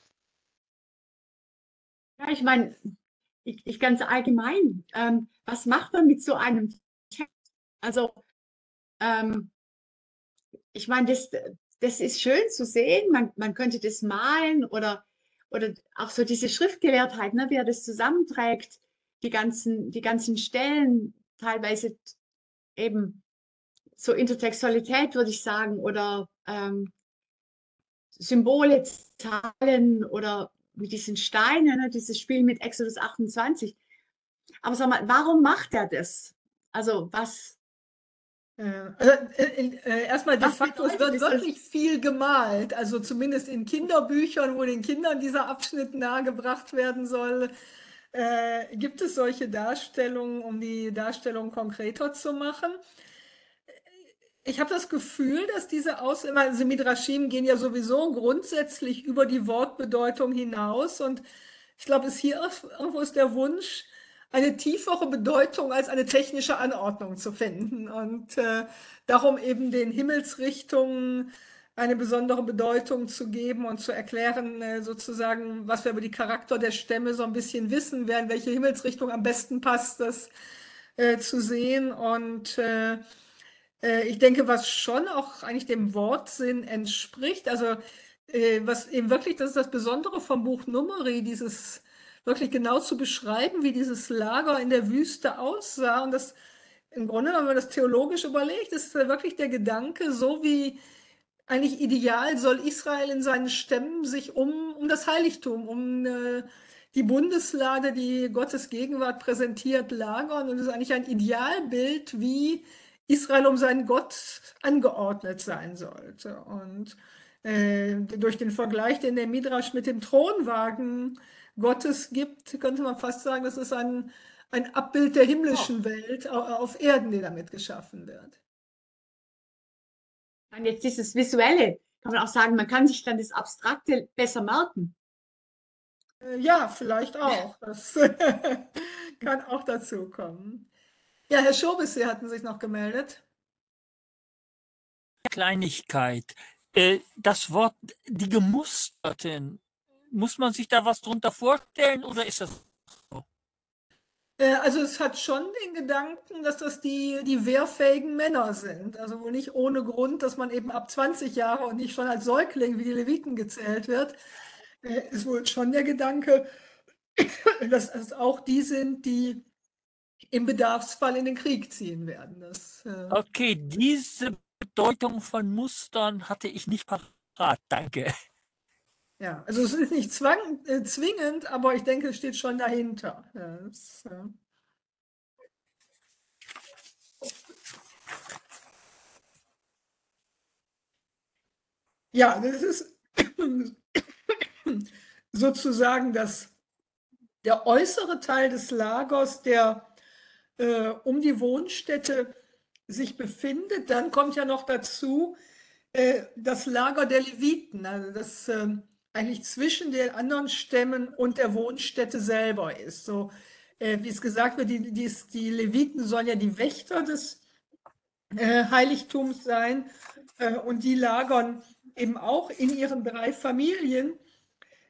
S1: Ja, ich meine, ich, ich ganz allgemein, ähm, was macht man mit so einem Text? Also, ähm, ich meine, das, das ist schön zu sehen, man, man könnte das malen oder, oder auch so diese Schriftgelehrtheit, ne, wie er das zusammenträgt, die ganzen, die ganzen Stellen, teilweise eben so Intertextualität, würde ich sagen, oder ähm, Symbole, Zahlen oder mit diesen Steinen, ne, dieses Spiel mit Exodus achtundzwanzig. Aber sag mal, warum macht er das? Also was,
S3: Äh, also, äh, äh, erstmal de
S1: was
S3: facto, es
S1: bedeutet
S3: wird
S1: das?
S3: wirklich viel gemalt, also zumindest in Kinderbüchern, wo den Kindern dieser Abschnitt nahegebracht werden soll, äh, gibt es solche Darstellungen, um die Darstellung konkreter zu machen. Ich habe das Gefühl, dass diese Aus also Midrashim gehen ja sowieso grundsätzlich über die Wortbedeutung hinaus und ich glaube, es hier irgendwo ist der Wunsch, eine tiefere Bedeutung als eine technische Anordnung zu finden und äh, darum eben den Himmelsrichtungen eine besondere Bedeutung zu geben und zu erklären, äh, sozusagen, was wir über die Charakter der Stämme so ein bisschen wissen werden, welche Himmelsrichtung am besten passt, das äh, zu sehen und äh, äh, ich denke, was schon auch eigentlich dem Wortsinn entspricht, also äh, was eben wirklich, das ist das Besondere vom Buch Numeri, dieses wirklich genau zu beschreiben, wie dieses Lager in der Wüste aussah. Und das im Grunde, wenn man das theologisch überlegt, ist wirklich der Gedanke, so wie eigentlich ideal soll Israel in seinen Stämmen sich um, um das Heiligtum, um äh, die Bundeslade, die Gottes Gegenwart präsentiert, lagern. Und es ist eigentlich ein Idealbild, wie Israel um seinen Gott angeordnet sein sollte. Und äh, durch den Vergleich, den der Midrash mit dem Thronwagen Gottes gibt, könnte man fast sagen, das ist ein, ein Abbild der himmlischen Welt auf Erden, die damit geschaffen wird.
S1: Und jetzt dieses Visuelle, kann man auch sagen, man kann sich dann das Abstrakte besser merken.
S3: Ja, vielleicht auch. Das kann auch dazu kommen. Ja, Herr Schobis, Sie hatten sich noch gemeldet.
S6: Kleinigkeit. Äh, das Wort, die Gemusterten, muss man sich da was drunter vorstellen oder ist das so?
S3: Äh, Also es hat schon den Gedanken, dass das die, die wehrfähigen Männer sind. Also wohl nicht ohne Grund, dass man eben ab zwanzig Jahre und nicht schon als Säugling wie die Leviten gezählt wird, äh, ist wohl schon der Gedanke, dass es auch die sind, die im Bedarfsfall in den Krieg ziehen werden. Das, äh,
S6: Okay, diese Bedeutung von Mustern hatte ich nicht parat. Danke.
S3: ja, also es ist nicht zwang, äh, zwingend, aber ich denke, es steht schon dahinter. Ja, das, äh, ja, das ist sozusagen das, der äußere Teil des Lagers, der äh, um die Wohnstätte sich befindet. Dann kommt ja noch dazu äh, das Lager der Leviten, also das äh, eigentlich zwischen den anderen Stämmen und der Wohnstätte selber ist. So äh, wie es gesagt wird, die, die, die Leviten sollen ja die Wächter des äh, Heiligtums sein äh, und die lagern eben auch in ihren drei Familien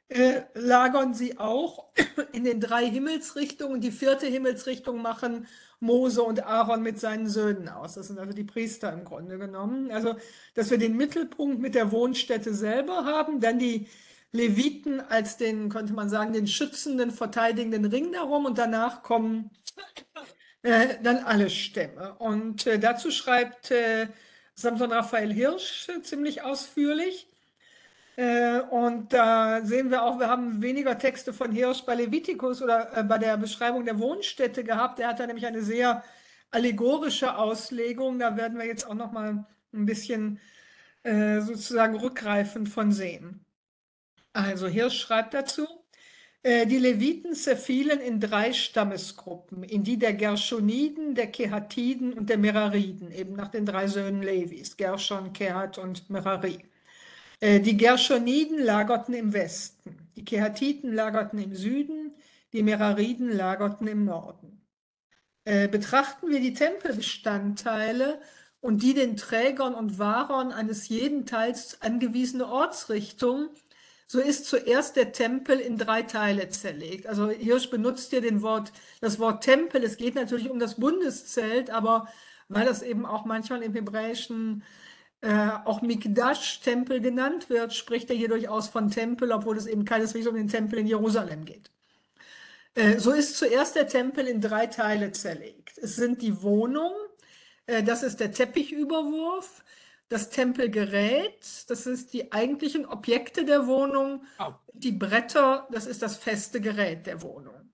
S3: äh, lagern sie auch in den drei Himmelsrichtungen. Die vierte Himmelsrichtung machen Mose und Aaron mit seinen Söhnen aus. Das sind also die Priester im Grunde genommen. Also, dass wir den Mittelpunkt mit der Wohnstätte selber haben, dann die Leviten als den, könnte man sagen, den schützenden, verteidigenden Ring darum und danach kommen äh, dann alle Stämme. Und äh, dazu schreibt äh, Samson Raphael Hirsch äh, ziemlich ausführlich. Äh, und da sehen wir auch, wir haben weniger Texte von Hirsch bei Levitikus oder äh, bei der Beschreibung der Wohnstätte gehabt. Der hat da nämlich eine sehr allegorische Auslegung. Da werden wir jetzt auch noch mal ein bisschen äh, sozusagen rückgreifend von sehen. Also Hirsch schreibt dazu, äh, die Leviten zerfielen in drei Stammesgruppen, in die der Gershoniden, der Kehatiden und der Merariden, eben nach den drei Söhnen Levis, Gershon, Kehat und Merari. Die Gershoniden lagerten im Westen, die Kehatiten lagerten im Süden, die Merariden lagerten im Norden. Äh, betrachten wir die Tempelbestandteile und die den Trägern und Wahrern eines jeden Teils angewiesene Ortsrichtung, so ist zuerst der Tempel in drei Teile zerlegt. Also Hirsch benutzt hier den Wort, das Wort Tempel. Es geht natürlich um das Bundeszelt, aber weil das eben auch manchmal im Hebräischen Äh, auch Mikdash, Tempel genannt wird, spricht er hier durchaus von Tempel, obwohl es eben keineswegs um den Tempel in Jerusalem geht. Äh, so ist zuerst der Tempel in drei Teile zerlegt. Es sind die Wohnung, äh, das ist der Teppichüberwurf, das Tempelgerät, das ist die eigentlichen Objekte der Wohnung, die Bretter, das ist das feste Gerät der Wohnung.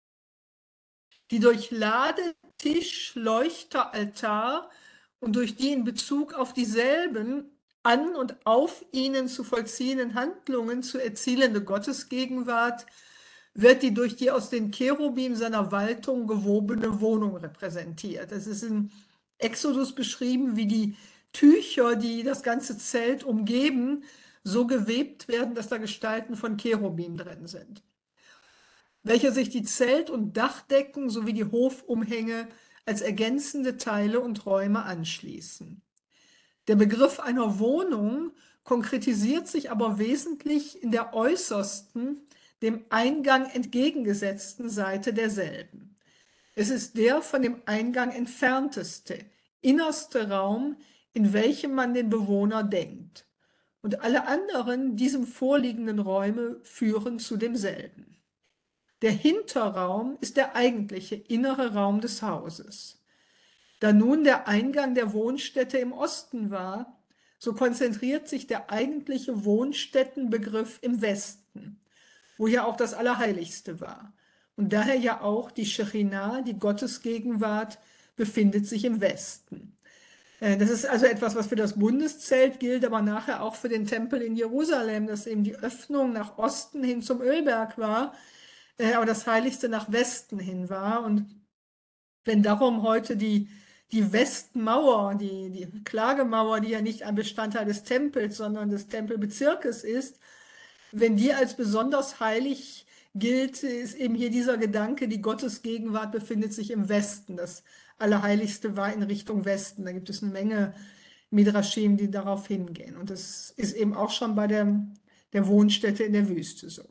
S3: Die durch Lade, Tisch, Leuchter, Altar und durch die in Bezug auf dieselben an und auf ihnen zu vollziehenden Handlungen zu erzielende Gottesgegenwart wird die durch die aus den Cherubim seiner Waltung gewobene Wohnung repräsentiert. Es ist in Exodus beschrieben, wie die Tücher, die das ganze Zelt umgeben, so gewebt werden, dass da Gestalten von Cherubim drin sind, welche sich die Zelt- und Dachdecken sowie die Hofumhänge als ergänzende Teile und Räume anschließen. Der Begriff einer Wohnung konkretisiert sich aber wesentlich in der äußersten, dem Eingang entgegengesetzten Seite derselben. Es ist der von dem Eingang entfernteste, innerste Raum, in welchem man den Bewohner denkt. Und alle anderen diesem vorliegenden Räume führen zu demselben. Der Hinterraum ist der eigentliche innere Raum des Hauses. Da nun der Eingang der Wohnstätte im Osten war, so konzentriert sich der eigentliche Wohnstättenbegriff im Westen, wo ja auch das Allerheiligste war. Und daher ja auch die Shechinah, die Gottesgegenwart, befindet sich im Westen. Das ist also etwas, was für das Bundeszelt gilt, aber nachher auch für den Tempel in Jerusalem, dass eben die Öffnung nach Osten hin zum Ölberg war, aber das Heiligste nach Westen hin war. Und wenn darum heute die, die Westmauer, die, die Klagemauer, die ja nicht ein Bestandteil des Tempels, sondern des Tempelbezirkes ist, wenn die als besonders heilig gilt, ist eben hier dieser Gedanke, die Gottesgegenwart befindet sich im Westen. Das Allerheiligste war in Richtung Westen. Da gibt es eine Menge Midrashim, die darauf hingehen. Und das ist eben auch schon bei der, der Wohnstätte in der Wüste so.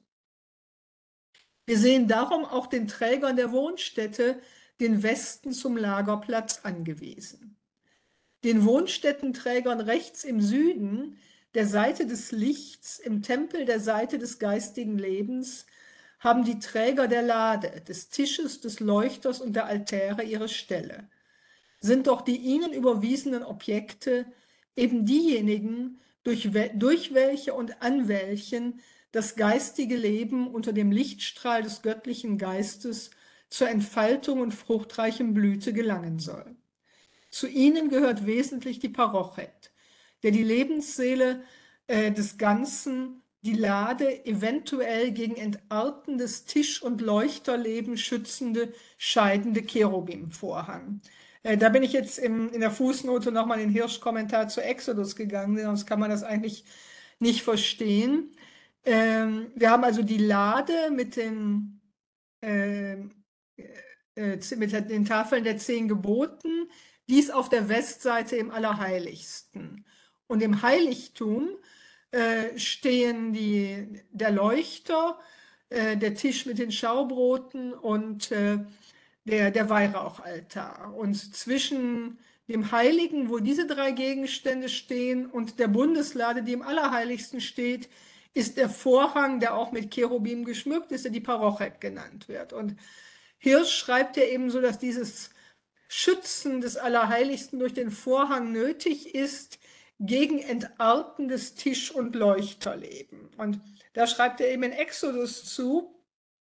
S3: Wir sehen darum auch den Trägern der Wohnstätte den Westen zum Lagerplatz angewiesen. Den Wohnstättenträgern rechts im Süden, der Seite des Lichts, im Tempel der Seite des geistigen Lebens, haben die Träger der Lade, des Tisches, des Leuchters und der Altäre ihre Stelle. Sind doch die ihnen überwiesenen Objekte eben diejenigen, durch, durch welche und an welchen das geistige Leben unter dem Lichtstrahl des göttlichen Geistes zur Entfaltung und fruchtreichem Blüte gelangen soll. Zu ihnen gehört wesentlich die Parochet, der die Lebensseele äh, des Ganzen, die Lade, eventuell gegen entartendes Tisch- und Leuchterleben schützende, scheidende Cherubim-Vorhang. Äh, da bin ich jetzt im, in der Fußnote nochmal in den Hirsch-Kommentar zu Exodus gegangen, sonst kann man das eigentlich nicht verstehen. Ähm, wir haben also die Lade mit den, äh, äh, mit den Tafeln der zehn Geboten, dies auf der Westseite im Allerheiligsten. Und im Heiligtum äh, stehen die, der Leuchter, äh, der Tisch mit den Schaubroten und äh, der, der Weihrauchaltar. Und zwischen dem Heiligen, wo diese drei Gegenstände stehen, und der Bundeslade, die im Allerheiligsten steht, ist der Vorhang, der auch mit Cherubim geschmückt ist, der die Parochet genannt wird. Und Hirsch schreibt ja eben so, dass dieses Schützen des Allerheiligsten durch den Vorhang nötig ist gegen entartendes Tisch- und Leuchterleben. Und da schreibt er eben in Exodus zu,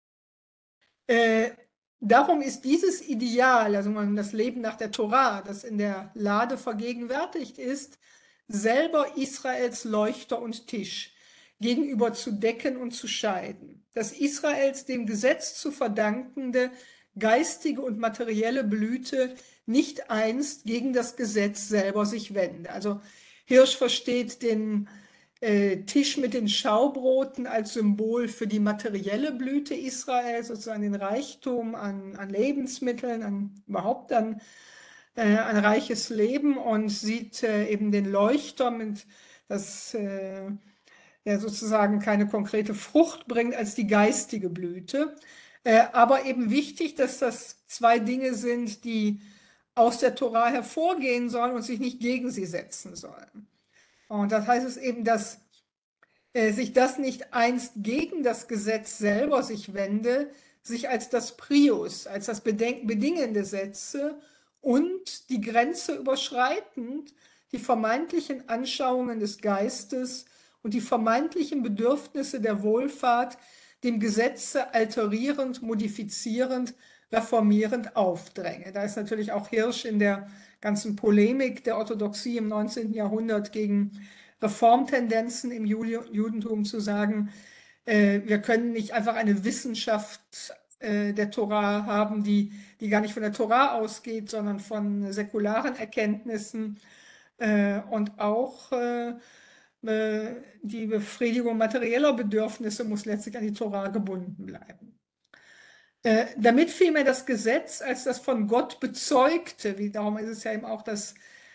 S3: äh, darum ist dieses Ideal, also man das Leben nach der Torah, das in der Lade vergegenwärtigt ist, selber Israels Leuchter und Tisch gegenüber zu decken und zu scheiden. Das Israels dem Gesetz zu verdankende geistige und materielle Blüte nicht einst gegen das Gesetz selber sich wende. Also Hirsch versteht den äh, Tisch mit den Schaubroten als Symbol für die materielle Blüte Israels, sozusagen den Reichtum an, an Lebensmitteln, an überhaupt an äh, ein reiches Leben, und sieht äh, eben den Leuchter, mit, das äh, ja sozusagen keine konkrete Frucht bringt, als die geistige Blüte. Äh, aber eben wichtig, dass das zwei Dinge sind, die aus der Torah hervorgehen sollen und sich nicht gegen sie setzen sollen. Und das heißt es eben, dass äh, sich das nicht einst gegen das Gesetz selber sich wende, sich als das Prius, als das Bedenken, Bedingende setze und die Grenze überschreitend die vermeintlichen Anschauungen des Geistes und die vermeintlichen Bedürfnisse der Wohlfahrt dem Gesetze alterierend, modifizierend, reformierend aufdränge. Da ist natürlich auch Hirsch in der ganzen Polemik der Orthodoxie im neunzehnten Jahrhundert gegen Reformtendenzen im Judentum zu sagen, äh, wir können nicht einfach eine Wissenschaft äh, der Torah haben, die, die gar nicht von der Torah ausgeht, sondern von säkularen Erkenntnissen, äh, und auch äh, äh, die Befriedigung materieller Bedürfnisse muss letztlich an die Torah gebunden bleiben. Äh, damit vielmehr das Gesetz als das von Gott bezeugte, wie darum ist es ja eben auch das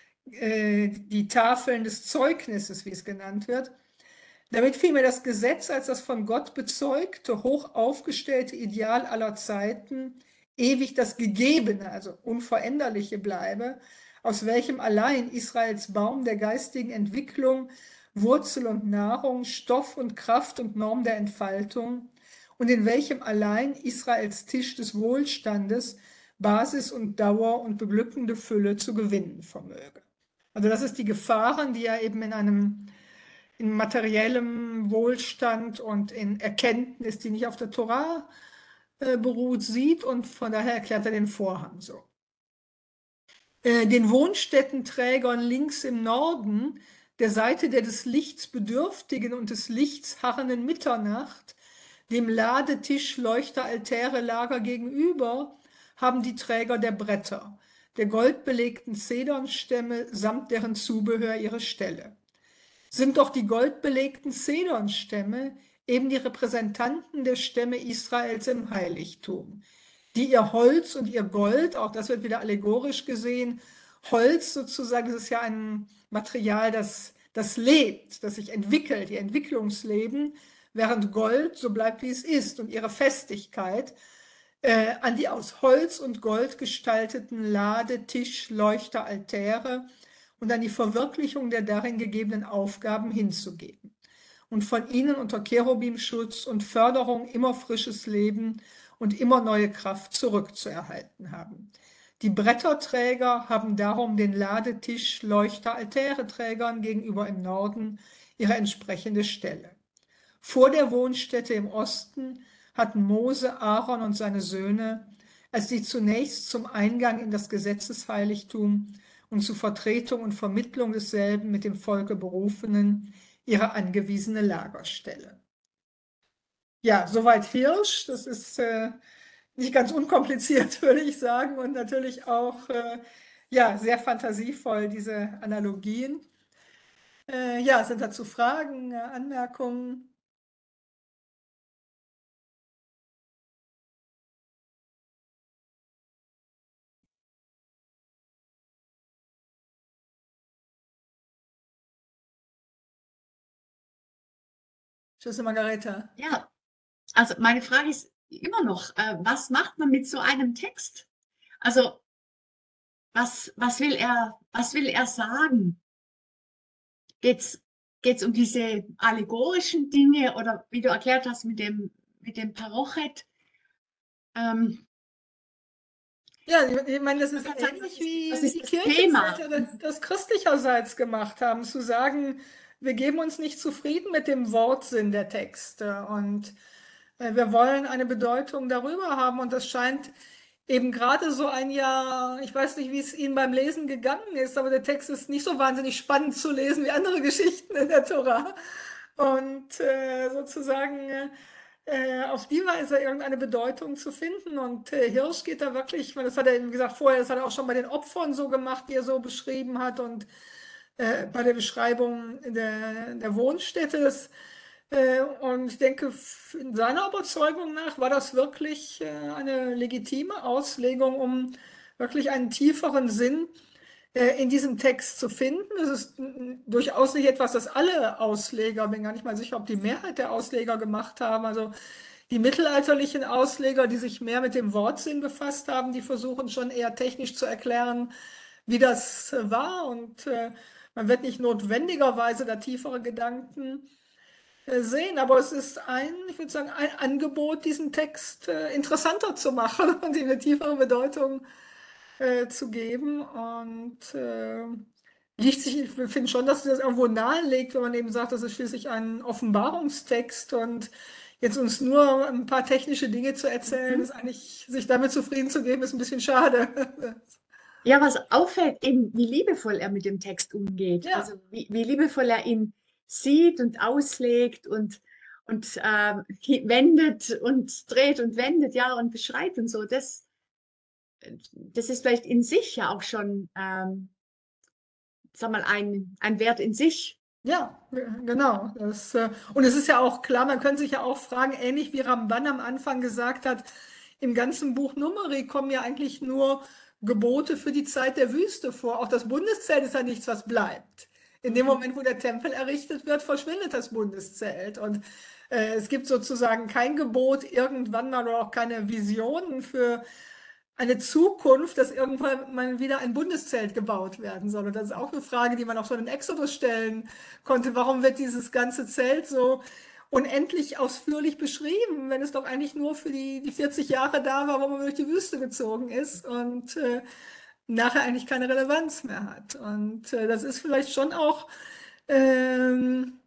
S3: die Tafeln des Zeugnisses, wie es genannt wird, damit vielmehr das Gesetz als das von Gott bezeugte, hoch aufgestellte Ideal aller Zeiten ewig das Gegebene, also Unveränderliche bleibe, aus welchem allein Israels Baum der geistigen Entwicklung, Wurzel und Nahrung, Stoff und Kraft und Norm der Entfaltung und in welchem allein Israels Tisch des Wohlstandes Basis und Dauer und beglückende Fülle zu gewinnen vermöge. Also das ist die Gefahren, die er eben in einem in materiellem Wohlstand und in Erkenntnis, die nicht auf der Torah äh, beruht, sieht, und von daher erklärt er den Vorhang so. Äh, den Wohnstättenträgern links im Norden, der Seite der des Lichts bedürftigen und des Lichts harrenden Mitternacht, dem Ladetisch, Leuchter, Altäre, Lager gegenüber, haben die Träger der Bretter, der goldbelegten Zedernstämme samt deren Zubehör ihre Stelle. Sind doch die goldbelegten Zedernstämme eben die Repräsentanten der Stämme Israels im Heiligtum, die ihr Holz und ihr Gold, auch das wird wieder allegorisch gesehen, Holz sozusagen, das ist ja ein Material, das, das lebt, das sich entwickelt, ihr Entwicklungsleben, während Gold so bleibt, wie es ist, und ihre Festigkeit äh, an die aus Holz und Gold gestalteten Lade, Tisch, Leuchter, Altäre und an die Verwirklichung der darin gegebenen Aufgaben hinzugeben und von ihnen unter Cherubimschutz und Förderung immer frisches Leben und immer neue Kraft zurückzuerhalten haben. Die Bretterträger haben darum den Ladetisch, Leuchter, Altäreträgern gegenüber im Norden ihre entsprechende Stelle. Vor der Wohnstätte im Osten hatten Mose, Aaron und seine Söhne, als die zunächst zum Eingang in das Gesetzesheiligtum und zur Vertretung und Vermittlung desselben mit dem Volke berufenen, ihre angewiesene Lagerstelle. Ja, soweit Hirsch. Das ist äh, nicht ganz unkompliziert, würde ich sagen, und natürlich auch äh, ja, sehr fantasievoll, diese Analogien. Äh, ja, sind dazu Fragen, äh, Anmerkungen? Tschüss, Margareta.
S1: Ja, also meine Frage ist immer noch, äh, was macht man mit so einem Text? Also was, was will er, was will er sagen? Geht's, geht's um diese allegorischen Dinge oder wie du erklärt hast mit dem, mit dem Parochet? Ähm,
S3: Ja, ich ich meine, das
S1: man
S3: ist
S1: kann sagen,
S3: ähnlich
S1: das ist,
S3: wie,
S1: das
S3: wie
S1: ist
S3: die
S1: das Thema.
S3: Kirchenväter das, das christlicherseits gemacht haben, zu sagen, wir geben uns nicht zufrieden mit dem Wortsinn der Texte und äh, wir wollen eine Bedeutung darüber haben. Und das scheint eben gerade so ein Jahr, ich weiß nicht, wie es Ihnen beim Lesen gegangen ist, aber der Text ist nicht so wahnsinnig spannend zu lesen wie andere Geschichten in der Tora. Und äh, sozusagen äh, äh, auf die Weise irgendeine Bedeutung zu finden. Und äh, Hirsch geht da wirklich, weil das hat er, wie gesagt, vorher, das hat er auch schon bei den Opfern so gemacht, die er so beschrieben hat und äh, bei der Beschreibung der, der Wohnstätte. Das, äh, und ich denke, in seiner Überzeugung nach war das wirklich äh, eine legitime Auslegung, um wirklich einen tieferen Sinn äh, in diesem Text zu finden. Es ist mm, durchaus nicht etwas, das alle Ausleger, bin gar nicht mal sicher, ob die Mehrheit der Ausleger gemacht haben. Also die mittelalterlichen Ausleger, die sich mehr mit dem Wortsinn befasst haben, die versuchen schon eher technisch zu erklären, wie das äh, war. Und äh, man wird nicht notwendigerweise da tiefere Gedanken äh, sehen, aber es ist ein, ich würde sagen, ein Angebot, diesen Text äh, interessanter zu machen und ihm eine tiefere Bedeutung äh, zu geben. Und äh, liegt sich, ich finde schon, dass das irgendwo nahelegt, wenn man eben sagt, das ist schließlich ein Offenbarungstext und jetzt uns nur ein paar technische Dinge zu erzählen, ist eigentlich, sich damit zufrieden zu geben, ist ein bisschen schade.
S1: Ja, was auffällt, eben wie liebevoll er mit dem Text umgeht.
S3: Ja.
S1: Also wie, wie liebevoll er ihn sieht und auslegt und, und ähm, wendet und dreht und wendet, ja, und beschreibt und so. Das, das ist vielleicht in sich ja auch schon, ähm, sag mal, ein, ein Wert in sich.
S3: Ja, genau. Das, äh, und es ist ja auch klar, man könnte sich ja auch fragen, ähnlich wie Ramban am Anfang gesagt hat, im ganzen Buch Numeri kommen ja eigentlich nur Gebote für die Zeit der Wüste vor. Auch das Bundeszelt ist ja nichts, was bleibt. In dem Moment, wo der Tempel errichtet wird, verschwindet das Bundeszelt. Und äh, es gibt sozusagen kein Gebot irgendwann mal oder auch keine Visionen für eine Zukunft, dass irgendwann mal wieder ein Bundeszelt gebaut werden soll. Und das ist auch eine Frage, die man auch schon in Exodus stellen konnte. Warum wird dieses ganze Zelt so unendlich ausführlich beschrieben, wenn es doch eigentlich nur für die, die vierzig Jahre da war, wo man durch die Wüste gezogen ist und äh, nachher eigentlich keine Relevanz mehr hat. Und äh, das ist vielleicht schon auch ähm,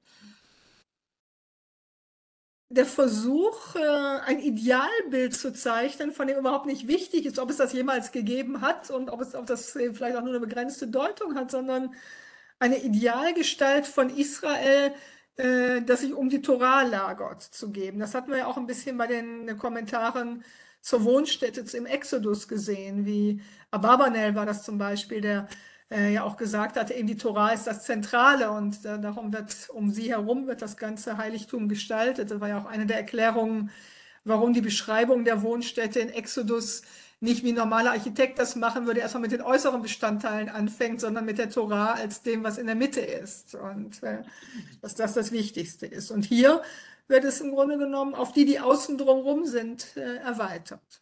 S3: der Versuch, äh, ein Idealbild zu zeichnen, von dem überhaupt nicht wichtig ist, ob es das jemals gegeben hat und ob es, ob das vielleicht auch nur eine begrenzte Deutung hat, sondern eine Idealgestalt von Israel, äh, das sich um die Tora lagert, zu geben. Das hatten wir ja auch ein bisschen bei den Kommentaren zur Wohnstätte im Exodus gesehen, wie Abarbanel war das zum Beispiel, der äh, ja auch gesagt hatte, eben die Tora ist das Zentrale und äh, darum wird um sie herum wird das ganze Heiligtum gestaltet. Das war ja auch eine der Erklärungen, warum die Beschreibung der Wohnstätte in Exodus nicht wie ein normaler Architekt das machen würde, erstmal mit den äußeren Bestandteilen anfängt, sondern mit der Tora als dem, was in der Mitte ist. Und äh, dass das das Wichtigste ist. Und hier wird es im Grunde genommen auf die, die außen drumherum sind, äh, erweitert.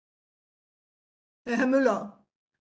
S3: Herr Müller.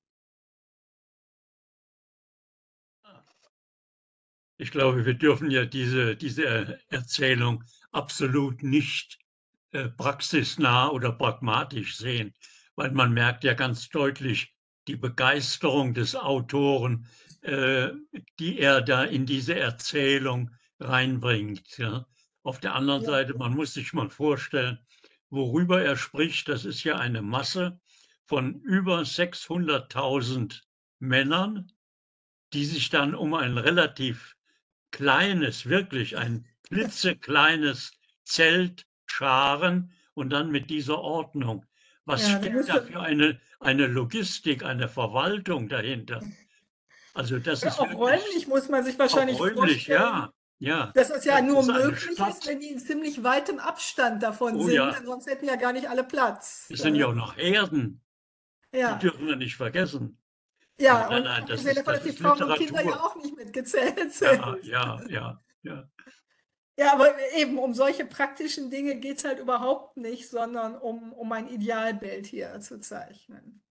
S5: Ich glaube, wir dürfen ja diese, diese Erzählung absolut nicht äh, praxisnah oder pragmatisch sehen, weil man merkt ja ganz deutlich die Begeisterung des Autoren, äh, die er da in diese Erzählung reinbringt. Ja. Auf der anderen
S3: Ja.
S5: Seite, man muss sich mal vorstellen, worüber er spricht, das ist ja eine Masse von über sechshunderttausend Männern, die sich dann um ein relativ kleines, wirklich ein klitzekleines Zelt scharen und dann mit dieser Ordnung. Was
S3: Ja, da
S5: steckt
S3: müsste-
S5: da für eine, eine Logistik, eine Verwaltung dahinter? Also das ist
S3: Auch
S5: wirklich
S3: räumlich muss man sich
S5: auch
S3: wahrscheinlich
S5: räumlich,
S3: vorstellen,
S5: ja, ja.
S3: dass das ja
S5: Das
S3: nur
S5: ist eine
S3: möglich
S5: Stadt.
S3: ist, wenn die in ziemlich weitem Abstand davon
S5: Oh
S3: sind,
S5: ja.
S3: denn sonst hätten ja gar nicht alle Platz.
S5: Es sind ja auch noch Herden, die
S3: Ja,
S5: dürfen wir nicht vergessen.
S3: ja,
S5: Nein,
S3: und
S5: nein, das
S3: abgesehen
S5: ist,
S3: davon,
S5: das
S3: dass die
S5: ist
S3: Frauen und Kinder ja
S5: Literatur.
S3: auch nicht mitgezählt sind.
S5: Ja, ja, ja, ja.
S3: Ja, aber eben um solche praktischen Dinge geht es halt überhaupt nicht, sondern um, um ein Idealbild hier zu zeichnen.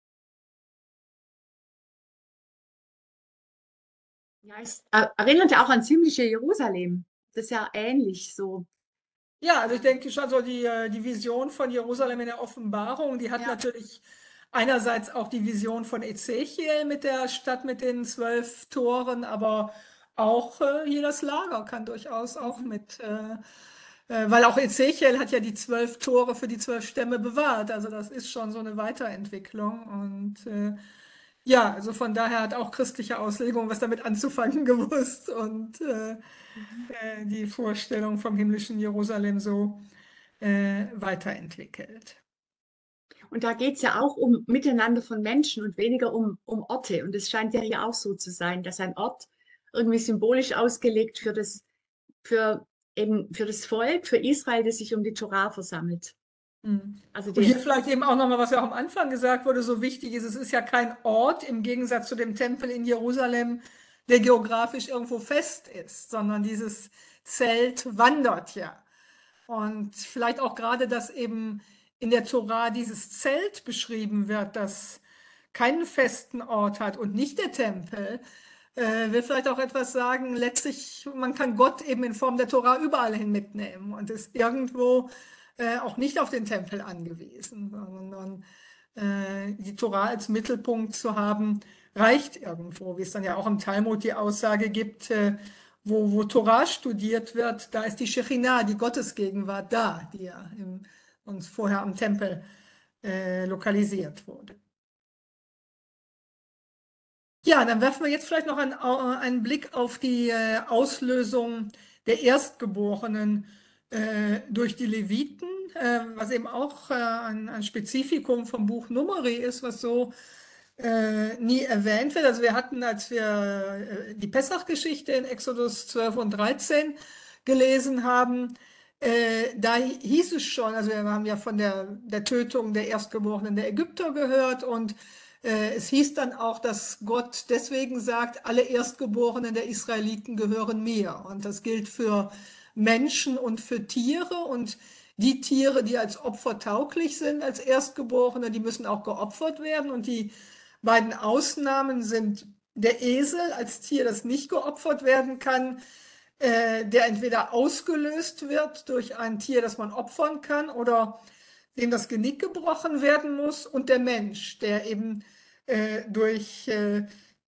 S1: Ja, es äh, erinnert ja auch an ziemliche Jerusalem. Das ist ja ähnlich so.
S3: Ja, also ich denke schon, so die, äh, die Vision von Jerusalem in der Offenbarung, die hat
S1: Ja.
S3: natürlich einerseits auch die Vision von Ezechiel mit der Stadt mit den zwölf Toren, aber auch äh, hier das Lager kann durchaus auch
S1: Mhm.
S3: mit, äh, äh, weil auch Ezechiel hat ja die zwölf Tore für die zwölf Stämme bewahrt. Also das ist schon so eine Weiterentwicklung. Und äh, ja, also von daher hat auch christliche Auslegung was damit anzufangen gewusst und äh,
S1: Mhm.
S3: äh, die Vorstellung vom himmlischen Jerusalem so äh, weiterentwickelt.
S1: Und da geht es ja auch um Miteinander von Menschen und weniger um, um Orte. Und es scheint ja hier auch so zu sein, dass ein Ort irgendwie symbolisch ausgelegt für das, für eben für das Volk, für Israel, das sich um die Torah versammelt.
S3: Mhm.
S1: Also
S3: Und hier
S1: die,
S3: vielleicht eben auch nochmal, was ja auch am Anfang gesagt wurde, so wichtig ist, es ist ja kein Ort im Gegensatz zu dem Tempel in Jerusalem, der geografisch irgendwo fest ist, sondern dieses Zelt wandert ja. Und vielleicht auch gerade, dass eben in der Tora dieses Zelt beschrieben wird, das keinen festen Ort hat und nicht der Tempel, äh, will vielleicht auch etwas sagen, letztlich, man kann Gott eben in Form der Tora überall hin mitnehmen und ist irgendwo äh, auch nicht auf den Tempel angewiesen, sondern äh, die Tora als Mittelpunkt zu haben, reicht irgendwo, wie es dann ja auch im Talmud die Aussage gibt, äh, wo, wo Torah studiert wird, da ist die Shechinah, die Gottesgegenwart da, die ja im, uns vorher am Tempel äh, lokalisiert wurde. Ja, dann werfen wir jetzt vielleicht noch einen, einen Blick auf die äh, Auslösung der Erstgeborenen äh, durch die Leviten, äh, was eben auch äh, ein, ein Spezifikum vom Buch Numeri ist, was so äh, nie erwähnt wird. Also wir hatten, als wir äh, die Pessach-Geschichte in Exodus zwölf und dreizehn gelesen haben, äh, da hieß es schon, also wir haben ja von der, der Tötung der Erstgeborenen der Ägypter gehört und äh, es hieß dann auch, dass Gott deswegen sagt, alle Erstgeborenen der Israeliten gehören mir. Und das gilt für Menschen und für Tiere. Und die Tiere, die als Opfer tauglich sind, als Erstgeborene, die müssen auch geopfert werden. Und die beiden Ausnahmen sind der Esel als Tier, das nicht geopfert werden kann, äh, der entweder ausgelöst wird durch ein Tier, das man opfern kann, oder dem das Genick gebrochen werden muss, und der Mensch, der eben äh, durch äh,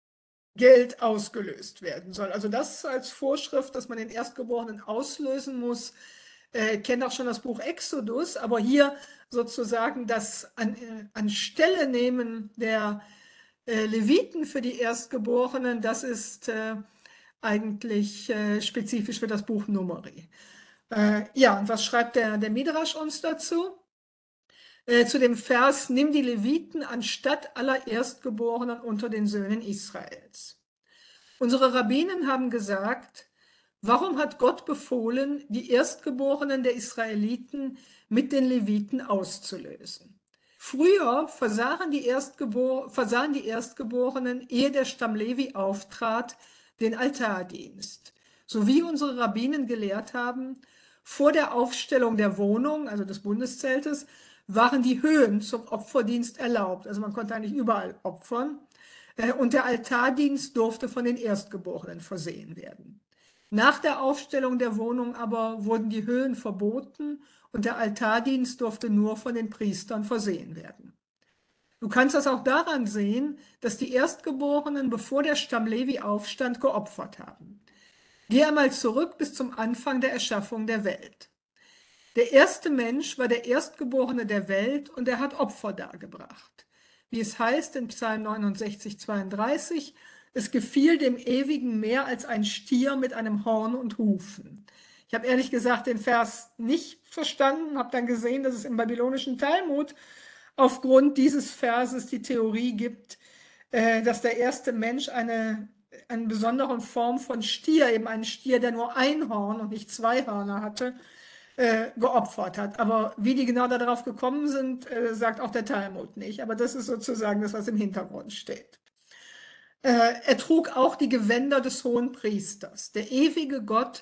S3: Geld ausgelöst werden soll. Also das als Vorschrift, dass man den Erstgeborenen auslösen muss, äh, kennt auch schon das Buch Exodus, aber hier sozusagen das an, äh, an Stelle nehmen der äh, Leviten für die Erstgeborenen, das ist äh, eigentlich äh, spezifisch für das Buch Numeri. Äh, ja, und was schreibt der, der Midrash uns dazu? Äh, zu dem Vers, nimm die Leviten anstatt aller Erstgeborenen unter den Söhnen Israels. Unsere Rabbinen haben gesagt, warum hat Gott befohlen, die Erstgeborenen der Israeliten mit den Leviten auszulösen? Früher versahen die, Erstgebor versahen die Erstgeborenen, ehe der Stamm Levi auftrat, den Altardienst. So wie unsere Rabbinen gelehrt haben, vor der Aufstellung der Wohnung, also des Bundeszeltes, waren die Höhen zum Opferdienst erlaubt. Also man konnte eigentlich überall opfern. Und der Altardienst durfte von den Erstgeborenen versehen werden. Nach der Aufstellung der Wohnung aber wurden die Höhen verboten und der Altardienst durfte nur von den Priestern versehen werden. Du kannst das auch daran sehen, dass die Erstgeborenen, bevor der Stamm Levi aufstand, geopfert haben. Geh einmal zurück bis zum Anfang der Erschaffung der Welt. Der erste Mensch war der Erstgeborene der Welt und er hat Opfer dargebracht. Wie es heißt in Psalm neunundsechzig, zweiunddreißig, es gefiel dem Ewigen mehr als ein Stier mit einem Horn und Hufen. Ich habe ehrlich gesagt den Vers nicht verstanden, habe dann gesehen, dass es im babylonischen Talmud aufgrund dieses Verses die Theorie gibt, dass der erste Mensch eine, eine besondere Form von Stier, eben einen Stier, der nur ein Horn und nicht zwei Hörner hatte, äh, geopfert hat. Aber wie die genau darauf gekommen sind, äh, sagt auch der Talmud nicht. Aber das ist sozusagen das, was im Hintergrund steht. Äh, er trug auch die Gewänder des Hohenpriesters. Der ewige Gott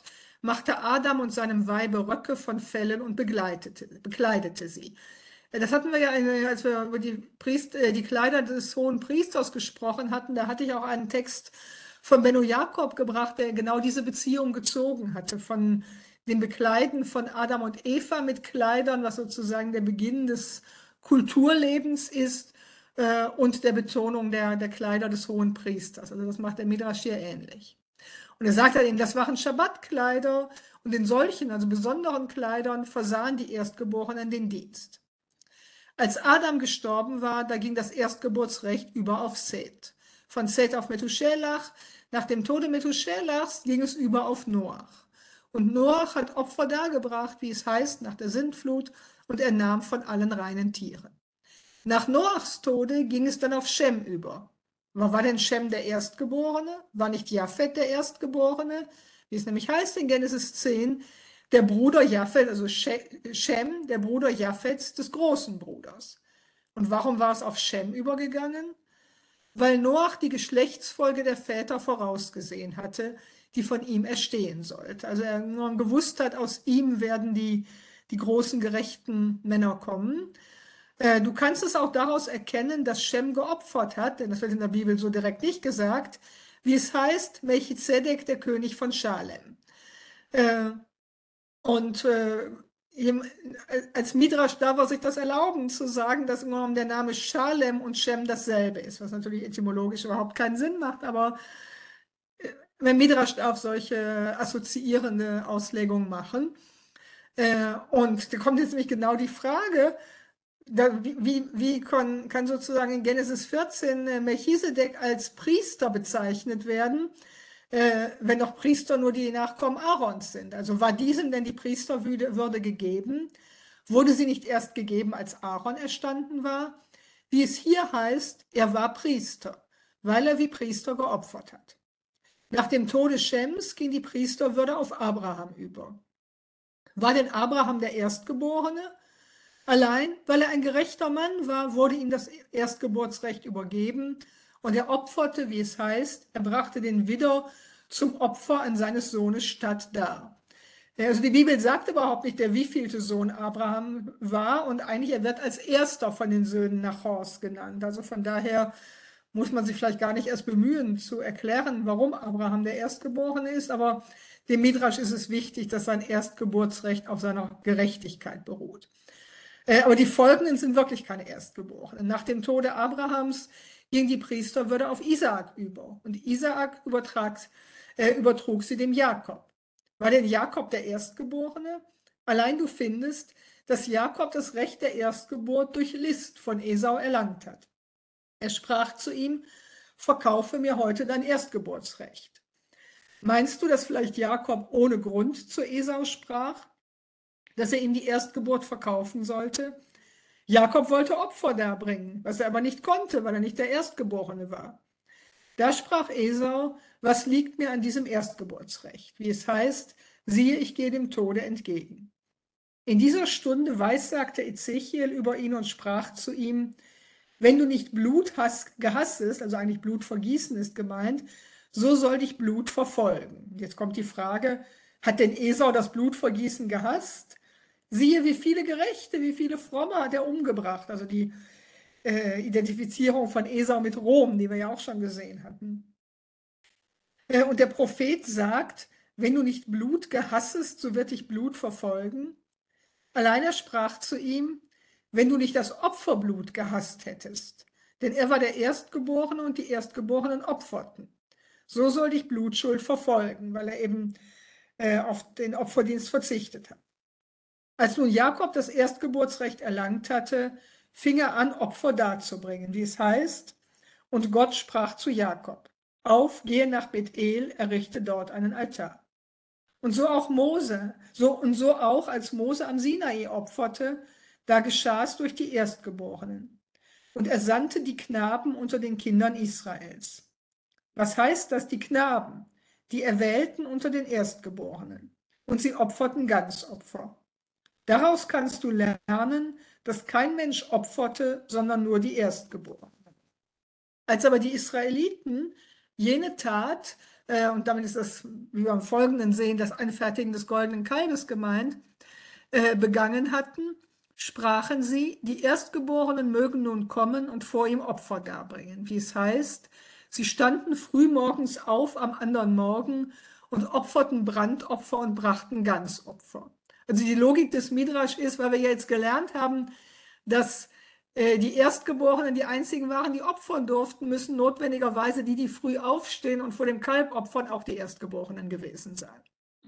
S3: machte Adam und seinem Weibe Röcke von Fellen und begleitete, bekleidete sie. Das hatten wir ja, als wir über die, Priester, die Kleider des hohen Priesters gesprochen hatten, da hatte ich auch einen Text von Benno Jakob gebracht, der genau diese Beziehung gezogen hatte, von dem Bekleiden von Adam und Eva mit Kleidern, was sozusagen der Beginn des Kulturlebens ist, äh, und der Betonung der, der Kleider des hohen Priesters. Also das macht der Midrash hier ähnlich. Und er sagt dann eben, das waren Schabbatkleider und in solchen, also besonderen Kleidern, versahen die Erstgeborenen den Dienst. Als Adam gestorben war, da ging das Erstgeburtsrecht über auf Seth. Von Seth auf Methuselach, nach dem Tode Methuselachs ging es über auf Noach. Und Noach hat Opfer dargebracht, wie es heißt, nach der Sintflut, und er nahm von allen reinen Tieren. Nach Noachs Tode ging es dann auf Schem über. War denn Schem der Erstgeborene? War nicht Japhet der Erstgeborene? Wie es nämlich heißt in Genesis zehn, der Bruder Japhet, also Schem, der Bruder Japhets, des großen Bruders. Und warum war es auf Schem übergegangen? Weil Noach die Geschlechtsfolge der Väter vorausgesehen hatte, die von ihm erstehen sollte. Also er nur gewusst hat, aus ihm werden die, die großen gerechten Männer kommen. Äh, du kannst es auch daraus erkennen, dass Schem geopfert hat, denn das wird in der Bibel so direkt nicht gesagt, wie es heißt, Melchizedek, der König von Schalem. Äh, und äh, als Midrash darf er sich das erlauben, zu sagen, dass der Name Schalem und Schem dasselbe ist, was natürlich etymologisch überhaupt keinen Sinn macht, aber wenn Midrash darf solche assoziierende Auslegungen machen. Und da kommt jetzt nämlich genau die Frage, da, wie, wie kann, kann sozusagen in Genesis vierzehn Melchisedek als Priester bezeichnet werden, äh, wenn doch Priester nur die Nachkommen Aarons sind? Also war diesem denn die Priesterwürde gegeben? Wurde sie nicht erst gegeben, als Aaron erstanden war? Wie es hier heißt, er war Priester, weil er wie Priester geopfert hat. Nach dem Tode Schems ging die Priesterwürde auf Abraham über. War denn Abraham der Erstgeborene? Allein, weil er ein gerechter Mann war, wurde ihm das Erstgeburtsrecht übergeben und er opferte, wie es heißt, er brachte den Widder zum Opfer an seines Sohnes Statt dar. Also die Bibel sagt überhaupt nicht, der wievielte Sohn Abraham war, und eigentlich er wird als erster von den Söhnen Nachors genannt. Also von daher muss man sich vielleicht gar nicht erst bemühen zu erklären, warum Abraham der Erstgeborene ist, aber dem Midrash ist es wichtig, dass sein Erstgeburtsrecht auf seiner Gerechtigkeit beruht. Aber die Folgenden sind wirklich keine Erstgeborenen. Nach dem Tode Abrahams ging die Priesterwürde auf Isaak über. Und Isaak übertrag, äh, übertrug sie dem Jakob. War denn Jakob der Erstgeborene? Allein du findest, dass Jakob das Recht der Erstgeburt durch List von Esau erlangt hat. Er sprach zu ihm, verkaufe mir heute dein Erstgeburtsrecht. Meinst du, dass vielleicht Jakob ohne Grund zu Esau sprach, dass er ihm die Erstgeburt verkaufen sollte? Jakob wollte Opfer darbringen, was er aber nicht konnte, weil er nicht der Erstgeborene war. Da sprach Esau, was liegt mir an diesem Erstgeburtsrecht? Wie es heißt, siehe, ich gehe dem Tode entgegen. In dieser Stunde weissagte Ezechiel über ihn und sprach zu ihm, wenn du nicht Blut gehassest, also eigentlich Blutvergießen ist gemeint, so soll dich Blut verfolgen. Jetzt kommt die Frage, hat denn Esau das Blutvergießen gehasst? Siehe, wie viele Gerechte, wie viele Fromme hat er umgebracht. Also die äh, Identifizierung von Esau mit Rom, die wir ja auch schon gesehen hatten. Äh, und der Prophet sagt, wenn du nicht Blut gehassest, so wird dich Blut verfolgen. Allein er sprach zu ihm, wenn du nicht das Opferblut gehasst hättest, denn er war der Erstgeborene und die Erstgeborenen opferten. So soll dich Blutschuld verfolgen, weil er eben äh, auf den Opferdienst verzichtet hat. Als nun Jakob das Erstgeburtsrecht erlangt hatte, fing er an, Opfer darzubringen, wie es heißt, und Gott sprach zu Jakob, auf, gehe nach Bethel, errichte dort einen Altar. Und so auch Mose, so und so auch, als Mose am Sinai opferte, da geschah es durch die Erstgeborenen. Und er sandte die Knaben unter den Kindern Israels. Was heißt das, die Knaben? Die Erwählten unter den Erstgeborenen. Und sie opferten Ganzopfer. Daraus kannst du lernen, dass kein Mensch opferte, sondern nur die Erstgeborenen. Als aber die Israeliten jene Tat äh, und damit ist das, wie wir am Folgenden sehen, das Anfertigen des goldenen Kalbes gemeint, äh, begangen hatten, sprachen sie, die Erstgeborenen mögen nun kommen und vor ihm Opfer darbringen. Wie es heißt, sie standen frühmorgens auf am anderen Morgen und opferten Brandopfer und brachten Ganzopfer. Also die Logik des Midrasch ist, weil wir ja jetzt gelernt haben, dass äh, die Erstgeborenen die einzigen waren, die opfern durften, müssen notwendigerweise die, die früh aufstehen und vor dem Kalb opfern, auch die Erstgeborenen gewesen sein.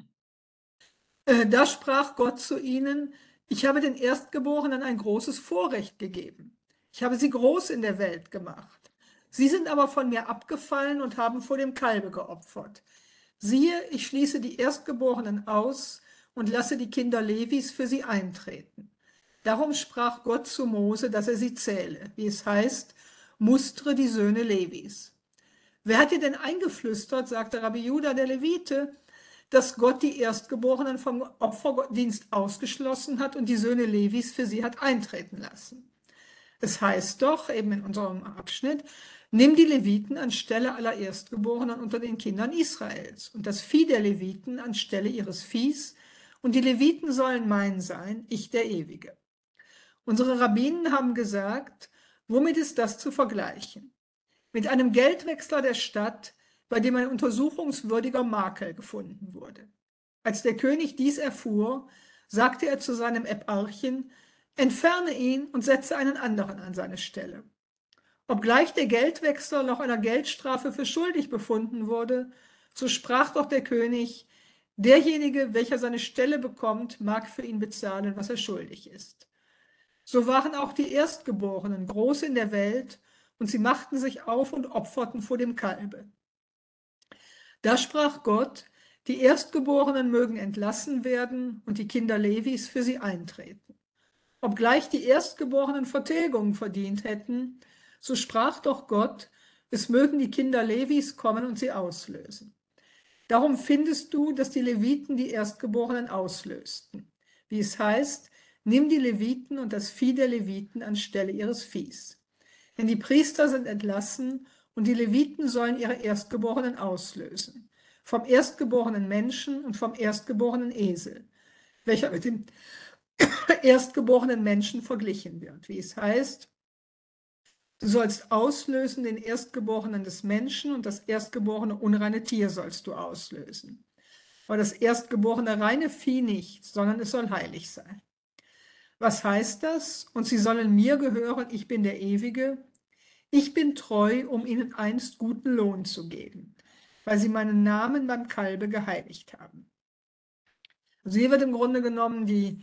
S3: Äh, da sprach Gott zu ihnen, ich habe den Erstgeborenen ein großes Vorrecht gegeben. Ich habe sie groß in der Welt gemacht. Sie sind aber von mir abgefallen und haben vor dem Kalbe geopfert. Siehe, ich schließe die Erstgeborenen aus und lasse die Kinder Levis für sie eintreten. Darum sprach Gott zu Mose, dass er sie zähle, wie es heißt, mustre die Söhne Levis. Wer hat dir denn eingeflüstert, sagte Rabbi Juda der Levite, dass Gott die Erstgeborenen vom Opferdienst ausgeschlossen hat und die Söhne Levis für sie hat eintreten lassen? Es heißt doch, eben in unserem Abschnitt, nimm die Leviten anstelle aller Erstgeborenen unter den Kindern Israels und das Vieh der Leviten anstelle ihres Viehs, und die Leviten sollen mein sein, ich der Ewige. Unsere Rabbinen haben gesagt, womit ist das zu vergleichen? Mit einem Geldwechsler der Stadt, bei dem ein untersuchungswürdiger Makel gefunden wurde. Als der König dies erfuhr, sagte er zu seinem Eparchen, entferne ihn und setze einen anderen an seine Stelle. Obgleich der Geldwechsler noch einer Geldstrafe für schuldig befunden wurde, so sprach doch der König, derjenige, welcher seine Stelle bekommt, mag für ihn bezahlen, was er schuldig ist. So waren auch die Erstgeborenen groß in der Welt, und sie machten sich auf und opferten vor dem Kalbe. Da sprach Gott, die Erstgeborenen mögen entlassen werden und die Kinder Levis für sie eintreten. Obgleich die Erstgeborenen Vertilgung verdient hätten, so sprach doch Gott, es mögen die Kinder Levis kommen und sie auslösen. Darum findest du, dass die Leviten die Erstgeborenen auslösten. Wie es heißt, nimm die Leviten und das Vieh der Leviten anstelle ihres Viehs. Denn die Priester sind entlassen und die Leviten sollen ihre Erstgeborenen auslösen. Vom erstgeborenen Menschen und vom erstgeborenen Esel, welcher mit dem erstgeborenen Menschen verglichen wird. Wie es heißt, du sollst auslösen den Erstgeborenen des Menschen und das erstgeborene unreine Tier sollst du auslösen. Aber das erstgeborene reine Vieh nicht, sondern es soll heilig sein. Was heißt das? Und sie sollen mir gehören, ich bin der Ewige. Ich bin treu, um ihnen einst guten Lohn zu geben, weil sie meinen Namen beim Kalbe geheiligt haben. Also hier wird im Grunde genommen die,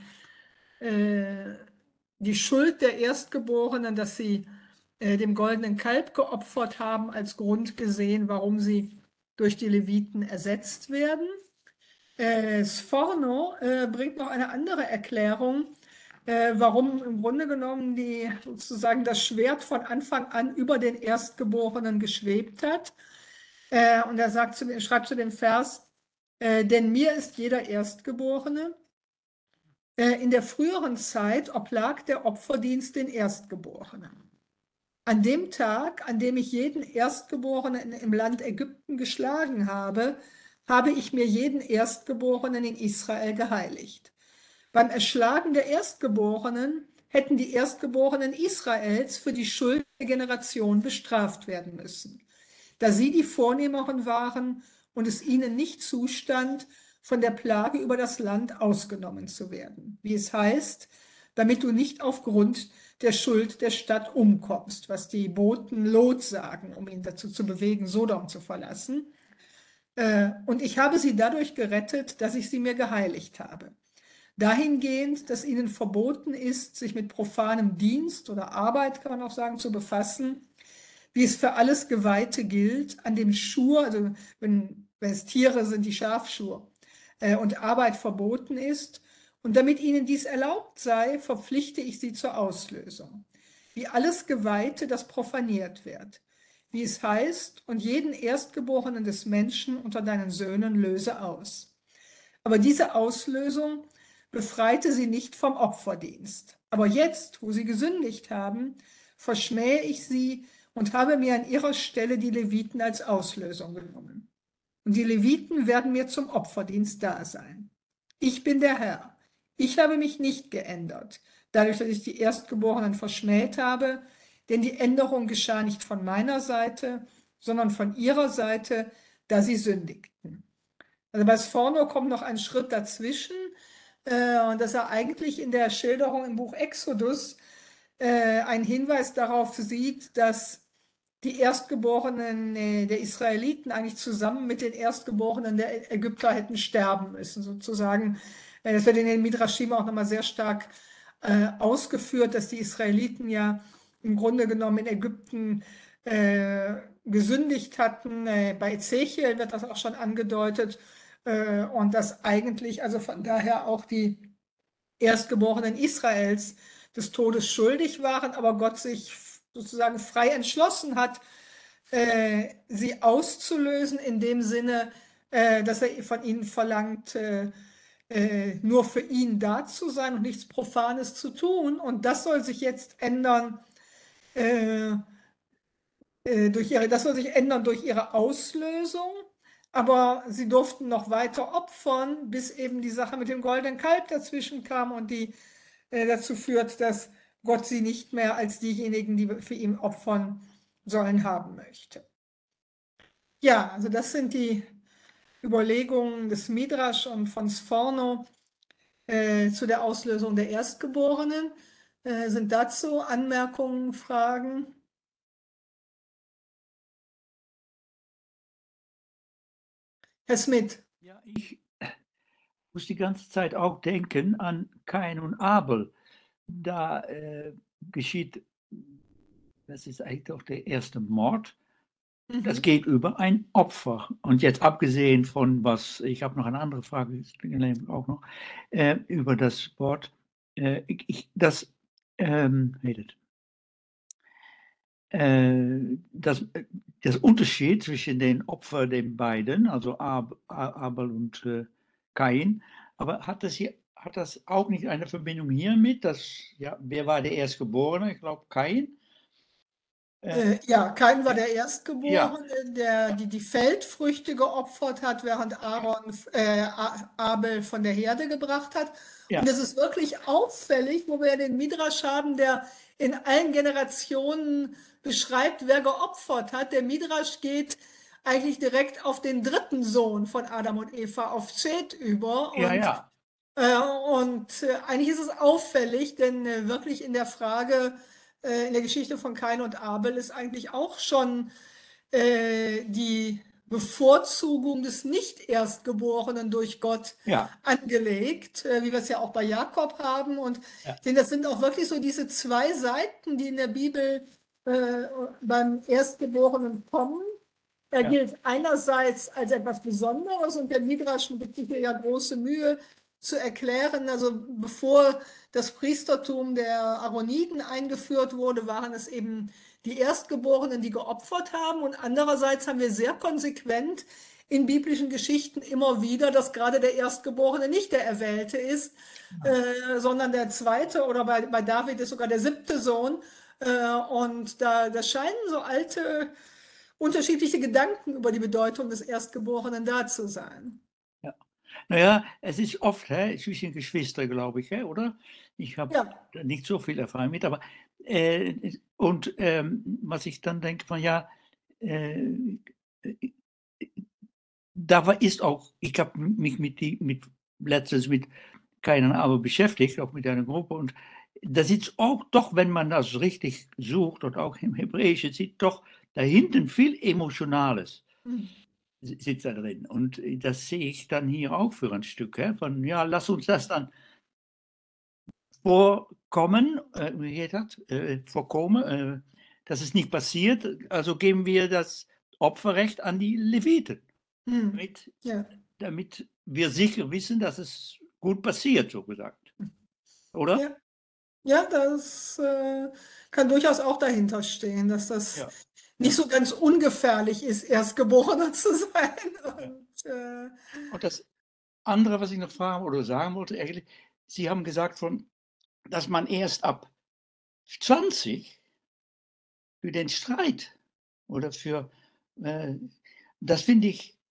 S3: äh, die Schuld der Erstgeborenen, dass sie äh, dem goldenen Kalb geopfert haben, als Grund gesehen, warum sie durch die Leviten ersetzt werden. Äh, Sforno äh, bringt noch eine andere Erklärung, äh, warum im Grunde genommen die, sozusagen das Schwert von Anfang an über den Erstgeborenen geschwebt hat. Äh, und er sagt zu, schreibt zu dem Vers, äh, denn mir ist jeder Erstgeborene. Äh, in der früheren Zeit oblag der Opferdienst den Erstgeborenen. An dem Tag, an dem ich jeden Erstgeborenen im Land Ägypten geschlagen habe, habe ich mir jeden Erstgeborenen in Israel geheiligt. Beim Erschlagen der Erstgeborenen hätten die Erstgeborenen Israels für die Schuld der Generation bestraft werden müssen, da sie die Vornehmeren waren und es ihnen nicht zustand, von der Plage über das Land ausgenommen zu werden. Wie es heißt, damit du nicht aufgrund der Schuld der Stadt umkommst, was die Boten Lot sagen, um ihn dazu zu bewegen, Sodom zu verlassen. Und ich habe sie dadurch gerettet, dass ich sie mir geheiligt habe. Dahingehend, dass ihnen verboten ist, sich mit profanem Dienst oder Arbeit, kann man auch sagen, zu befassen, wie es für alles Geweihte gilt, an dem Schur, also wenn, wenn es Tiere sind, die Schafschur, äh, und Arbeit verboten ist. Und damit ihnen dies erlaubt sei, verpflichte ich sie zur Auslösung. Wie alles Geweihte, das profaniert wird. Wie es heißt, und jeden Erstgeborenen des Menschen unter deinen Söhnen löse aus. Aber diese Auslösung befreite sie nicht vom Opferdienst. Aber jetzt, wo sie gesündigt haben, verschmähe ich sie und habe mir an ihrer Stelle die Leviten als Auslösung genommen. und die Leviten werden mir zum Opferdienst da sein. Ich bin der Herr. Ich habe mich nicht geändert, dadurch, dass ich die Erstgeborenen verschmäht habe, denn die Änderung geschah nicht von meiner Seite, sondern von ihrer Seite, da sie sündigten. Also bei Sforno kommt noch ein Schritt dazwischen, äh, und dass er eigentlich in der Schilderung im Buch Exodus äh, einen Hinweis darauf sieht, dass die Erstgeborenen äh, der Israeliten eigentlich zusammen mit den Erstgeborenen der Ägypter hätten sterben müssen, sozusagen. Äh, das wird in den Midrashim auch nochmal sehr stark äh, ausgeführt, dass die Israeliten ja im Grunde genommen in Ägypten äh, gesündigt hatten. Äh, bei Ezechiel wird das auch schon angedeutet. Äh, und dass eigentlich, also von daher auch die Erstgeborenen Israels des Todes schuldig waren, aber Gott sich sozusagen frei entschlossen hat, äh, sie auszulösen, in dem Sinne, äh, dass er von ihnen verlangt, äh, äh, nur für ihn da zu sein und nichts Profanes zu tun. Und das soll sich jetzt ändern, äh, äh, durch ihre, das soll sich ändern durch ihre Auslösung. Aber sie durften noch weiter opfern, bis eben die Sache mit dem goldenen Kalb dazwischen kam und die äh, dazu führt, dass Gott sie nicht mehr als diejenigen, die für ihn opfern sollen, haben möchte. Ja, also das sind die Überlegungen des Midrash und von Sforno äh, zu der Auslösung der Erstgeborenen. Äh, sind dazu Anmerkungen, Fragen? Herr Smith.
S7: Ja, ich muss die ganze Zeit auch denken an Kain und Abel. Da äh, geschieht, das ist eigentlich auch der erste Mord. Das
S3: Mhm.
S7: geht über ein Opfer. Und jetzt abgesehen von was, ich habe noch eine andere Frage, auch noch, äh, über das Wort, äh, ich, das, ähm, redet. Äh, das, das Unterschied zwischen den Opfern, den beiden, also Ab, Abel und äh, Kain, aber hat das, hier, hat das auch nicht eine Verbindung hiermit, dass, ja, wer war der Erstgeborene? Ich glaube Kain.
S3: Äh, ja, Kain war
S7: ja.
S3: der Erstgeborene, der die, die Feldfrüchte geopfert hat, während Aaron äh, Abel von der Herde gebracht hat.
S7: Ja.
S3: Und es ist wirklich auffällig, wo wir ja den Midrash haben, der in allen Generationen beschreibt, wer geopfert hat. Der Midrash geht eigentlich direkt auf den dritten Sohn von Adam und Eva, auf Seth, über. Und,
S7: Ja, ja.
S3: Äh, und äh, eigentlich ist es auffällig, denn äh, wirklich in der Frage, in der Geschichte von Kain und Abel ist eigentlich auch schon äh, die Bevorzugung des Nicht-Erstgeborenen durch Gott
S7: ja.
S3: angelegt, äh, wie wir es ja auch bei Jakob haben. Und
S7: Ja.
S3: denn das sind auch wirklich so diese zwei Seiten, die in der Bibel äh, beim Erstgeborenen kommen. Er
S7: Ja.
S3: gilt einerseits als etwas Besonderes und der Midrash gibt sich hier ja große Mühe zu erklären, also bevor das Priestertum der Aaroniden eingeführt wurde, waren es eben die Erstgeborenen, die geopfert haben. Und andererseits haben wir sehr konsequent in biblischen Geschichten immer wieder, dass gerade der Erstgeborene nicht der Erwählte ist, äh, sondern der zweite, oder bei, bei David ist sogar der siebte Sohn. Äh, und da, da scheinen so alte, unterschiedliche Gedanken über die Bedeutung des Erstgeborenen da zu sein.
S7: Naja, es ist oft hä, zwischen Geschwistern, glaube ich, hä, oder? Ich habe
S3: Ja.
S7: nicht so viel Erfahrung mit, aber äh, und ähm, was ich dann denke, von ja, äh, da war, ist auch, ich habe mich mit die, mit letztens mit Kain und Abel beschäftigt, auch mit einer Gruppe, und da sieht auch doch, wenn man das richtig sucht und auch im Hebräischen sieht, doch da hinten viel Emotionales.
S3: Mhm.
S7: Sitzt da drin. Und das sehe ich dann hier auch für ein Stück. Hè? Von, ja, lass uns das dann vorkommen, äh, wie geht das? Äh, vorkommen, äh, dass es nicht passiert. Also geben wir das Opferrecht an die Leviten.
S3: Mhm.
S7: Damit,
S3: Ja.
S7: damit wir sicher wissen, dass es gut passiert, so gesagt. Oder?
S3: Ja, ja das äh, kann durchaus auch dahinter stehen, dass das
S7: Ja.
S3: nicht so ganz ungefährlich ist, Erstgeborener zu sein.
S7: Ja.
S3: Und, äh,
S7: Und das andere, was ich noch fragen oder sagen wollte, eigentlich, Sie haben gesagt, von, dass man erst ab zwanzig für den Streit oder für, äh, das finde ich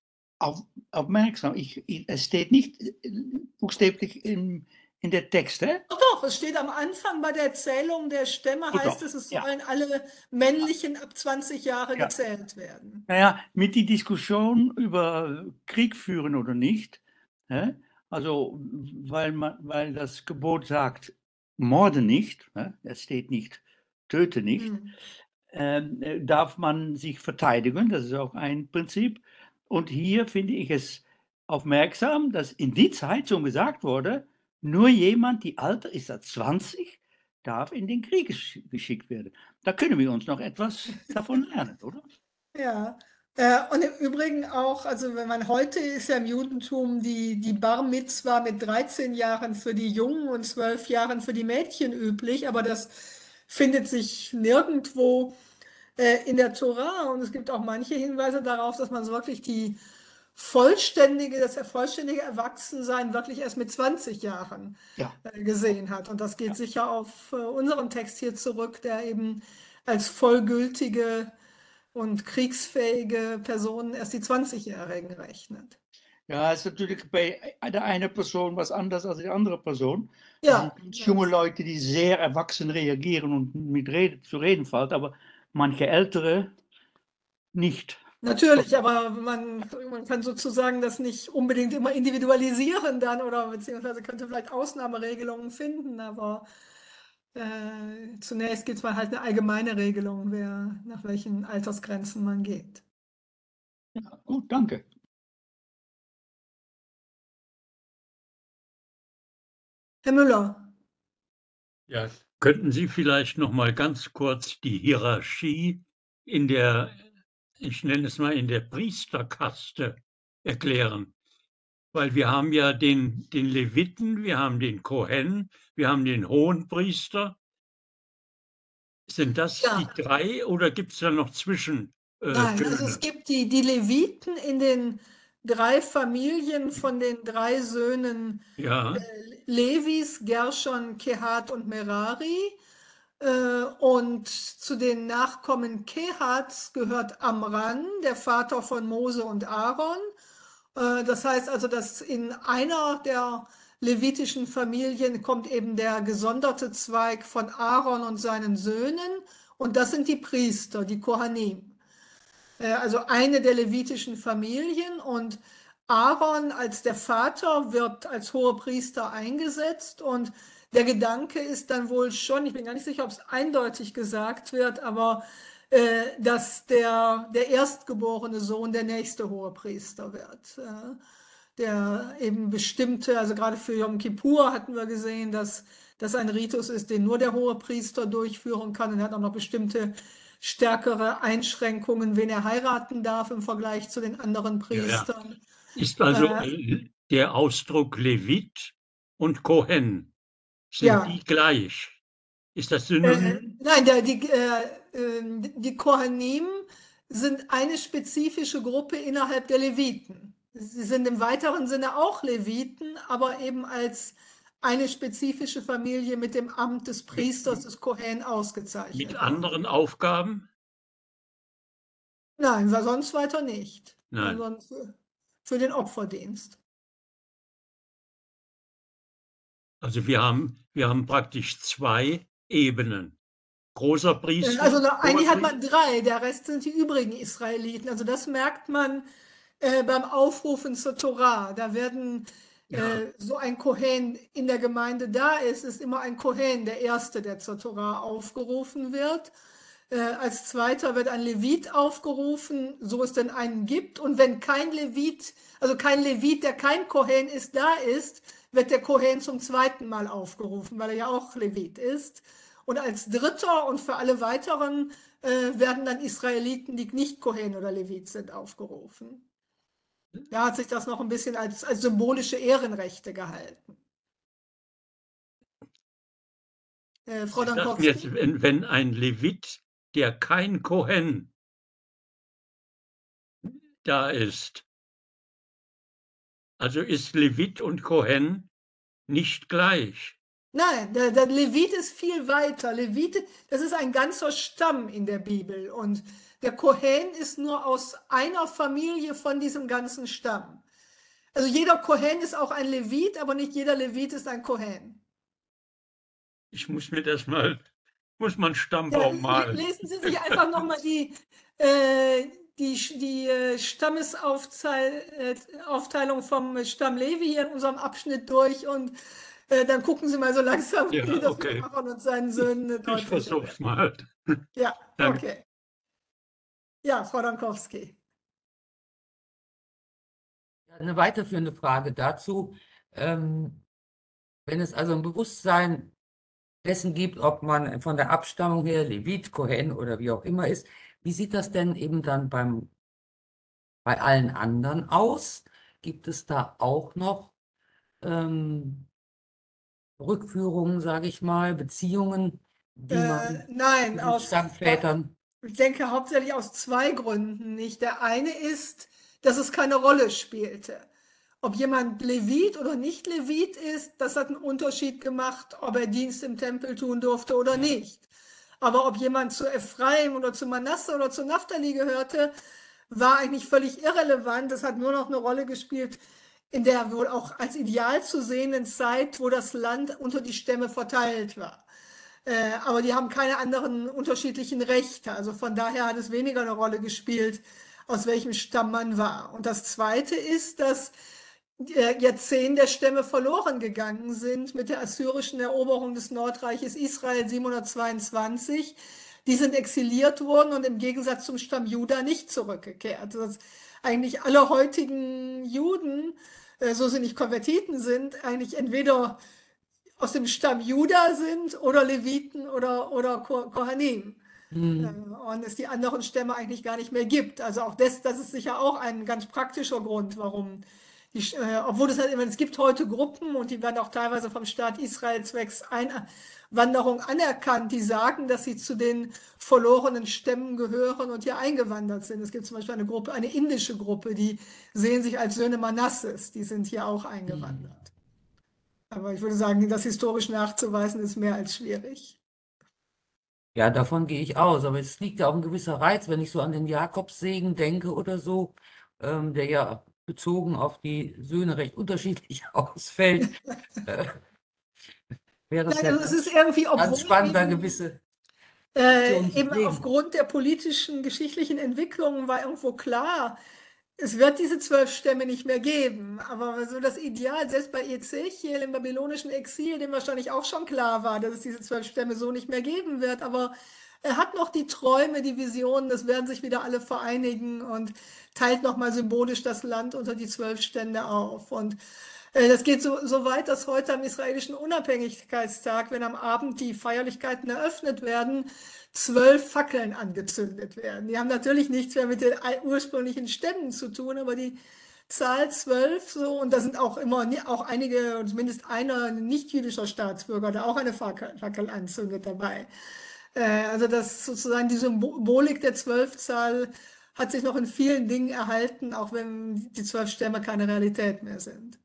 S7: auf, aufmerksam. Ich, ich, es steht nicht äh, buchstäblich in, in der Text, hä?
S3: Doch, doch, es steht am Anfang bei der Zählung der Stämme,
S7: Oh,
S3: heißt
S7: doch.
S3: es, es
S7: Ja.
S3: sollen alle männlichen ab zwanzig Jahre
S7: Ja.
S3: gezählt werden.
S7: Naja, mit die Diskussion über Krieg führen oder nicht, hä? Also, weil, man, weil das Gebot sagt, morde nicht, hä? Es steht nicht, töte nicht,
S3: Hm.
S7: ähm, äh, darf man sich verteidigen, das ist auch ein Prinzip. Und hier finde ich es aufmerksam, dass in die Zeit schon gesagt wurde, nur jemand, die älter ist als zwanzig, darf in den Krieg gesch geschickt werden. Da können wir uns noch etwas davon lernen, oder?
S3: Ja, äh, und im Übrigen auch, also wenn man heute ist ja im Judentum die, die Bar Mitzwa mit dreizehn Jahren für die Jungen und zwölf Jahren für die Mädchen üblich, aber das findet sich nirgendwo äh, in der Tora und es gibt auch manche Hinweise darauf, dass man so wirklich die vollständige, das vollständige Erwachsensein wirklich erst mit zwanzig Jahren
S7: Ja.
S3: äh, gesehen hat. Und das geht sicher auf äh, unseren Text hier zurück, der eben als vollgültige und kriegsfähige Personen erst die zwanzigjährigen rechnet.
S7: Ja, ist natürlich bei der einen Person was anders als die andere Person. Es
S3: Ja,
S7: sind ganz junge Leute, die sehr erwachsen reagieren und mit Rede, zu reden fällt, aber manche ältere nicht.
S3: natürlich, aber man, man kann sozusagen das nicht unbedingt immer individualisieren dann oder beziehungsweise könnte vielleicht Ausnahmeregelungen finden, aber äh, zunächst gibt es mal halt eine allgemeine Regelung, wer, nach welchen Altersgrenzen man geht.
S7: Ja, gut, danke.
S3: Herr Müller.
S5: Ja, könnten Sie vielleicht noch mal ganz kurz die Hierarchie in der, ich nenne es mal, in der Priesterkaste erklären? Weil wir haben ja den, den Leviten, wir haben den Kohen, wir haben den Hohenpriester. Sind das
S3: Ja.
S5: die drei oder gibt es da noch Zwischen? Äh,
S3: Nein, also es
S5: Töne?
S3: gibt die, die Leviten in den drei Familien von den drei Söhnen
S5: Ja,
S3: äh, Levis, Gershon, Kehat und Merari. Äh, und zu den Nachkommen Kehats gehört Amram, der Vater von Mose und Aaron. Äh, das heißt also, dass in einer der levitischen Familien kommt eben der gesonderte Zweig von Aaron und seinen Söhnen. Und das sind die Priester, die Kohanim. Äh, Also eine der levitischen Familien und Aaron als der Vater wird als Hohepriester eingesetzt und der Gedanke ist dann wohl schon, ich bin gar nicht sicher, ob es eindeutig gesagt wird, aber äh, dass der, der erstgeborene Sohn der nächste Hohepriester wird. Äh, der eben bestimmte, also gerade für Yom Kippur hatten wir gesehen, dass das ein Ritus ist, den nur der Hohepriester durchführen kann und er hat auch noch bestimmte stärkere Einschränkungen, wen er heiraten darf im Vergleich zu den anderen
S5: ja, ja.
S3: Priestern.
S5: Ist also
S3: Äh,
S5: äh, der Ausdruck Levit und Kohen, sind
S3: ja,
S5: die gleich? Ist das
S3: äh,
S5: synonym?
S3: nein, der, die, äh, ähm, die Kohanim sind eine spezifische Gruppe innerhalb der Leviten. Sie sind im weiteren Sinne auch Leviten, aber eben als eine spezifische Familie mit dem Amt des Priesters, des Kohen, ausgezeichnet
S5: Mit
S3: worden.
S5: anderen Aufgaben?
S3: Nein, war sonst weiter nicht.
S5: Nein.
S3: Sondern für, für den Opferdienst.
S5: Also wir haben, wir haben praktisch zwei Ebenen. Großer Priester.
S3: Also noch, eigentlich hat man
S5: Hohepriester.
S3: drei, der Rest sind die übrigen Israeliten. Also das merkt man äh, beim Aufrufen zur Torah. Da werden
S5: Ja.
S3: äh, so ein Kohen in der Gemeinde da ist, ist immer ein Kohen, der Erste, der zur Torah aufgerufen wird. Äh, als Zweiter wird ein Levit aufgerufen, so es denn einen gibt. Und wenn kein Levit, also kein Levit, der kein Kohen ist, da ist, wird der Kohen zum zweiten Mal aufgerufen, weil er ja auch Levit ist. Und als Dritter und für alle weiteren äh, werden dann Israeliten, die nicht Kohen oder Levit sind, aufgerufen. Da hat sich das noch ein bisschen als, als symbolische Ehrenrechte gehalten. Äh, Frau
S5: Sie sagten
S3: Dankowski?
S5: jetzt, wenn, wenn ein Levit, der kein Kohen da ist, also ist Levit und Kohen nicht gleich.
S3: Nein, der, der Levit ist viel weiter. Levit, das ist ein ganzer Stamm in der Bibel. Und der Kohen ist nur aus einer Familie von diesem ganzen Stamm. Also jeder Kohen ist auch ein Levit, aber nicht jeder Levit ist ein Kohen.
S5: Ich muss mir das mal, muss man
S3: Ja,
S5: Stammbaum malen.
S3: lesen Sie sich einfach nochmal die, äh, die, die äh, Stammesaufteilung vom Stamm Levi hier in unserem Abschnitt durch und äh, dann gucken Sie mal so langsam,
S5: Ja,
S3: wie das
S5: okay.
S3: mit Aaron und seinen Söhnen
S5: Ich
S3: deutlicher
S5: versuch's
S3: wird.
S5: mal.
S3: Ja,
S5: Danke.
S3: okay. Ja, Frau Dankowski.
S8: Eine weiterführende Frage dazu. Ähm, wenn es also ein Bewusstsein dessen gibt, ob man von der Abstammung her Levit, Kohen oder wie auch immer ist, wie sieht das denn eben dann beim, bei allen anderen aus? Gibt es da auch noch ähm, Rückführungen, sage ich mal, Beziehungen, die
S3: Äh,
S8: man
S3: nein,
S8: zu den
S3: aus,
S8: Stammvätern?
S3: ich denke hauptsächlich aus zwei Gründen nicht. Der eine ist, dass es keine Rolle spielte. Ob jemand Levit oder nicht Levit ist, das hat einen Unterschied gemacht, ob er Dienst im Tempel tun durfte oder nicht. Aber ob jemand zu Ephraim oder zu Manasse oder zu Naphtali gehörte, war eigentlich völlig irrelevant. Das hat nur noch eine Rolle gespielt in der wohl auch als ideal zu sehenden Zeit, wo das Land unter die Stämme verteilt war. Äh, aber die haben keine anderen unterschiedlichen Rechte. Also von daher hat es weniger eine Rolle gespielt, aus welchem Stamm man war. Und das Zweite ist, dass äh, jetzt zehn der Stämme verloren gegangen sind mit der assyrischen Eroberung des Nordreiches Israel siebenhundertzweiundzwanzig. Die sind exiliert worden und im Gegensatz zum Stamm Juda nicht zurückgekehrt. Dass eigentlich alle heutigen Juden, äh, so sie nicht Konvertiten sind, eigentlich entweder aus dem Stamm Juda sind oder Leviten oder, oder Kohanim.
S8: Hm.
S3: Und es die anderen Stämme eigentlich gar nicht mehr gibt. Also auch das, das ist sicher auch ein ganz praktischer Grund, warum, die, äh, obwohl es halt immer, es gibt heute Gruppen und die werden auch teilweise vom Staat Israel zwecks Einwanderung anerkannt, die sagen, dass sie zu den verlorenen Stämmen gehören und hier eingewandert sind. Es gibt zum Beispiel eine Gruppe, eine indische Gruppe, die sehen sich als Söhne Manasses, die sind hier auch eingewandert. Aber ich würde sagen, das historisch nachzuweisen ist mehr als schwierig.
S8: Ja, davon gehe ich aus, aber es liegt ja auch ein gewisser Reiz, wenn ich so an den Jakobssegen denke oder so, ähm, der ja bezogen auf die Söhne recht unterschiedlich ausfällt. äh, wäre es
S3: Nein,
S8: ja
S3: also es
S8: ganz,
S3: ist irgendwie,
S8: ganz
S3: obwohl
S8: spannend, da
S3: eben,
S8: gewisse
S3: äh,
S8: Optionen zu
S3: eben
S8: sehen.
S3: aufgrund der politischen, geschichtlichen Entwicklungen war irgendwo klar, es wird diese zwölf Stämme nicht mehr geben. Aber so das Ideal, selbst bei Ezechiel im babylonischen Exil, dem wahrscheinlich auch schon klar war, dass es diese zwölf Stämme so nicht mehr geben wird. Aber er hat noch die Träume, die Visionen, es werden sich wieder alle vereinigen und teilt nochmal symbolisch das Land unter die zwölf Stände auf. Und äh, das geht so, so weit, dass heute am israelischen Unabhängigkeitstag, wenn am Abend die Feierlichkeiten eröffnet werden, zwölf Fackeln angezündet werden. Die haben natürlich nichts mehr mit den ursprünglichen Stämmen zu tun, aber die Zahl zwölf so, und da sind auch immer auch einige, zumindest einer nicht-jüdischer Staatsbürger, der auch eine Fackel, Fackel anzündet dabei. Äh, also das sozusagen die Symbolik der Zwölfzahl hat sich noch in vielen Dingen erhalten, auch wenn die zwölf Stämme keine Realität mehr sind.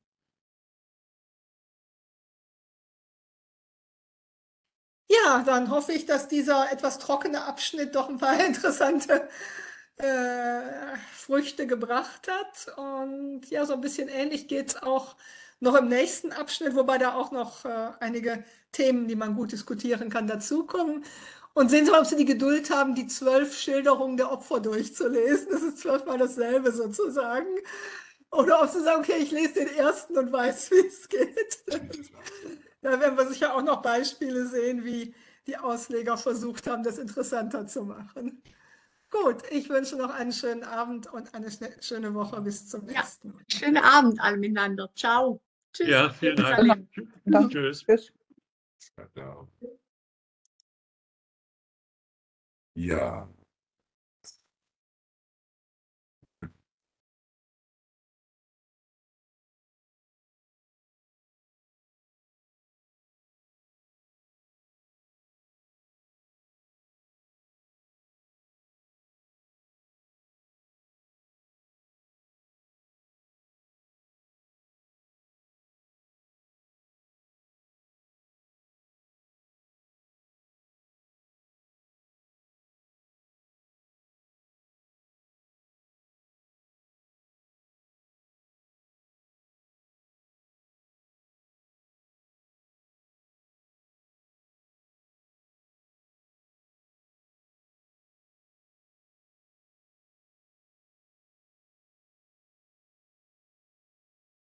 S3: Ja, dann hoffe ich, dass dieser etwas trockene Abschnitt doch ein paar interessante äh, Früchte gebracht hat. Und ja, so ein bisschen ähnlich geht es auch noch im nächsten Abschnitt, wobei da auch noch äh, einige Themen, die man gut diskutieren kann, dazukommen. Und sehen Sie mal, ob Sie die Geduld haben, die zwölf Schilderungen der Opfer durchzulesen. Das ist zwölfmal dasselbe sozusagen. Oder ob Sie sagen, okay, ich lese den ersten und weiß, wie es geht. Da werden wir sicher auch noch Beispiele sehen, wie die Ausleger versucht haben, das interessanter zu machen. Gut, ich wünsche noch einen schönen Abend und eine schöne Woche. Bis zum
S1: Ja,
S3: nächsten Mal.
S1: schönen Abend alle miteinander. Ciao. Tschüss.
S5: Ja, vielen Dank.
S2: Dank. Dank.
S5: Tschüss.
S2: Tschüss.
S9: Ja.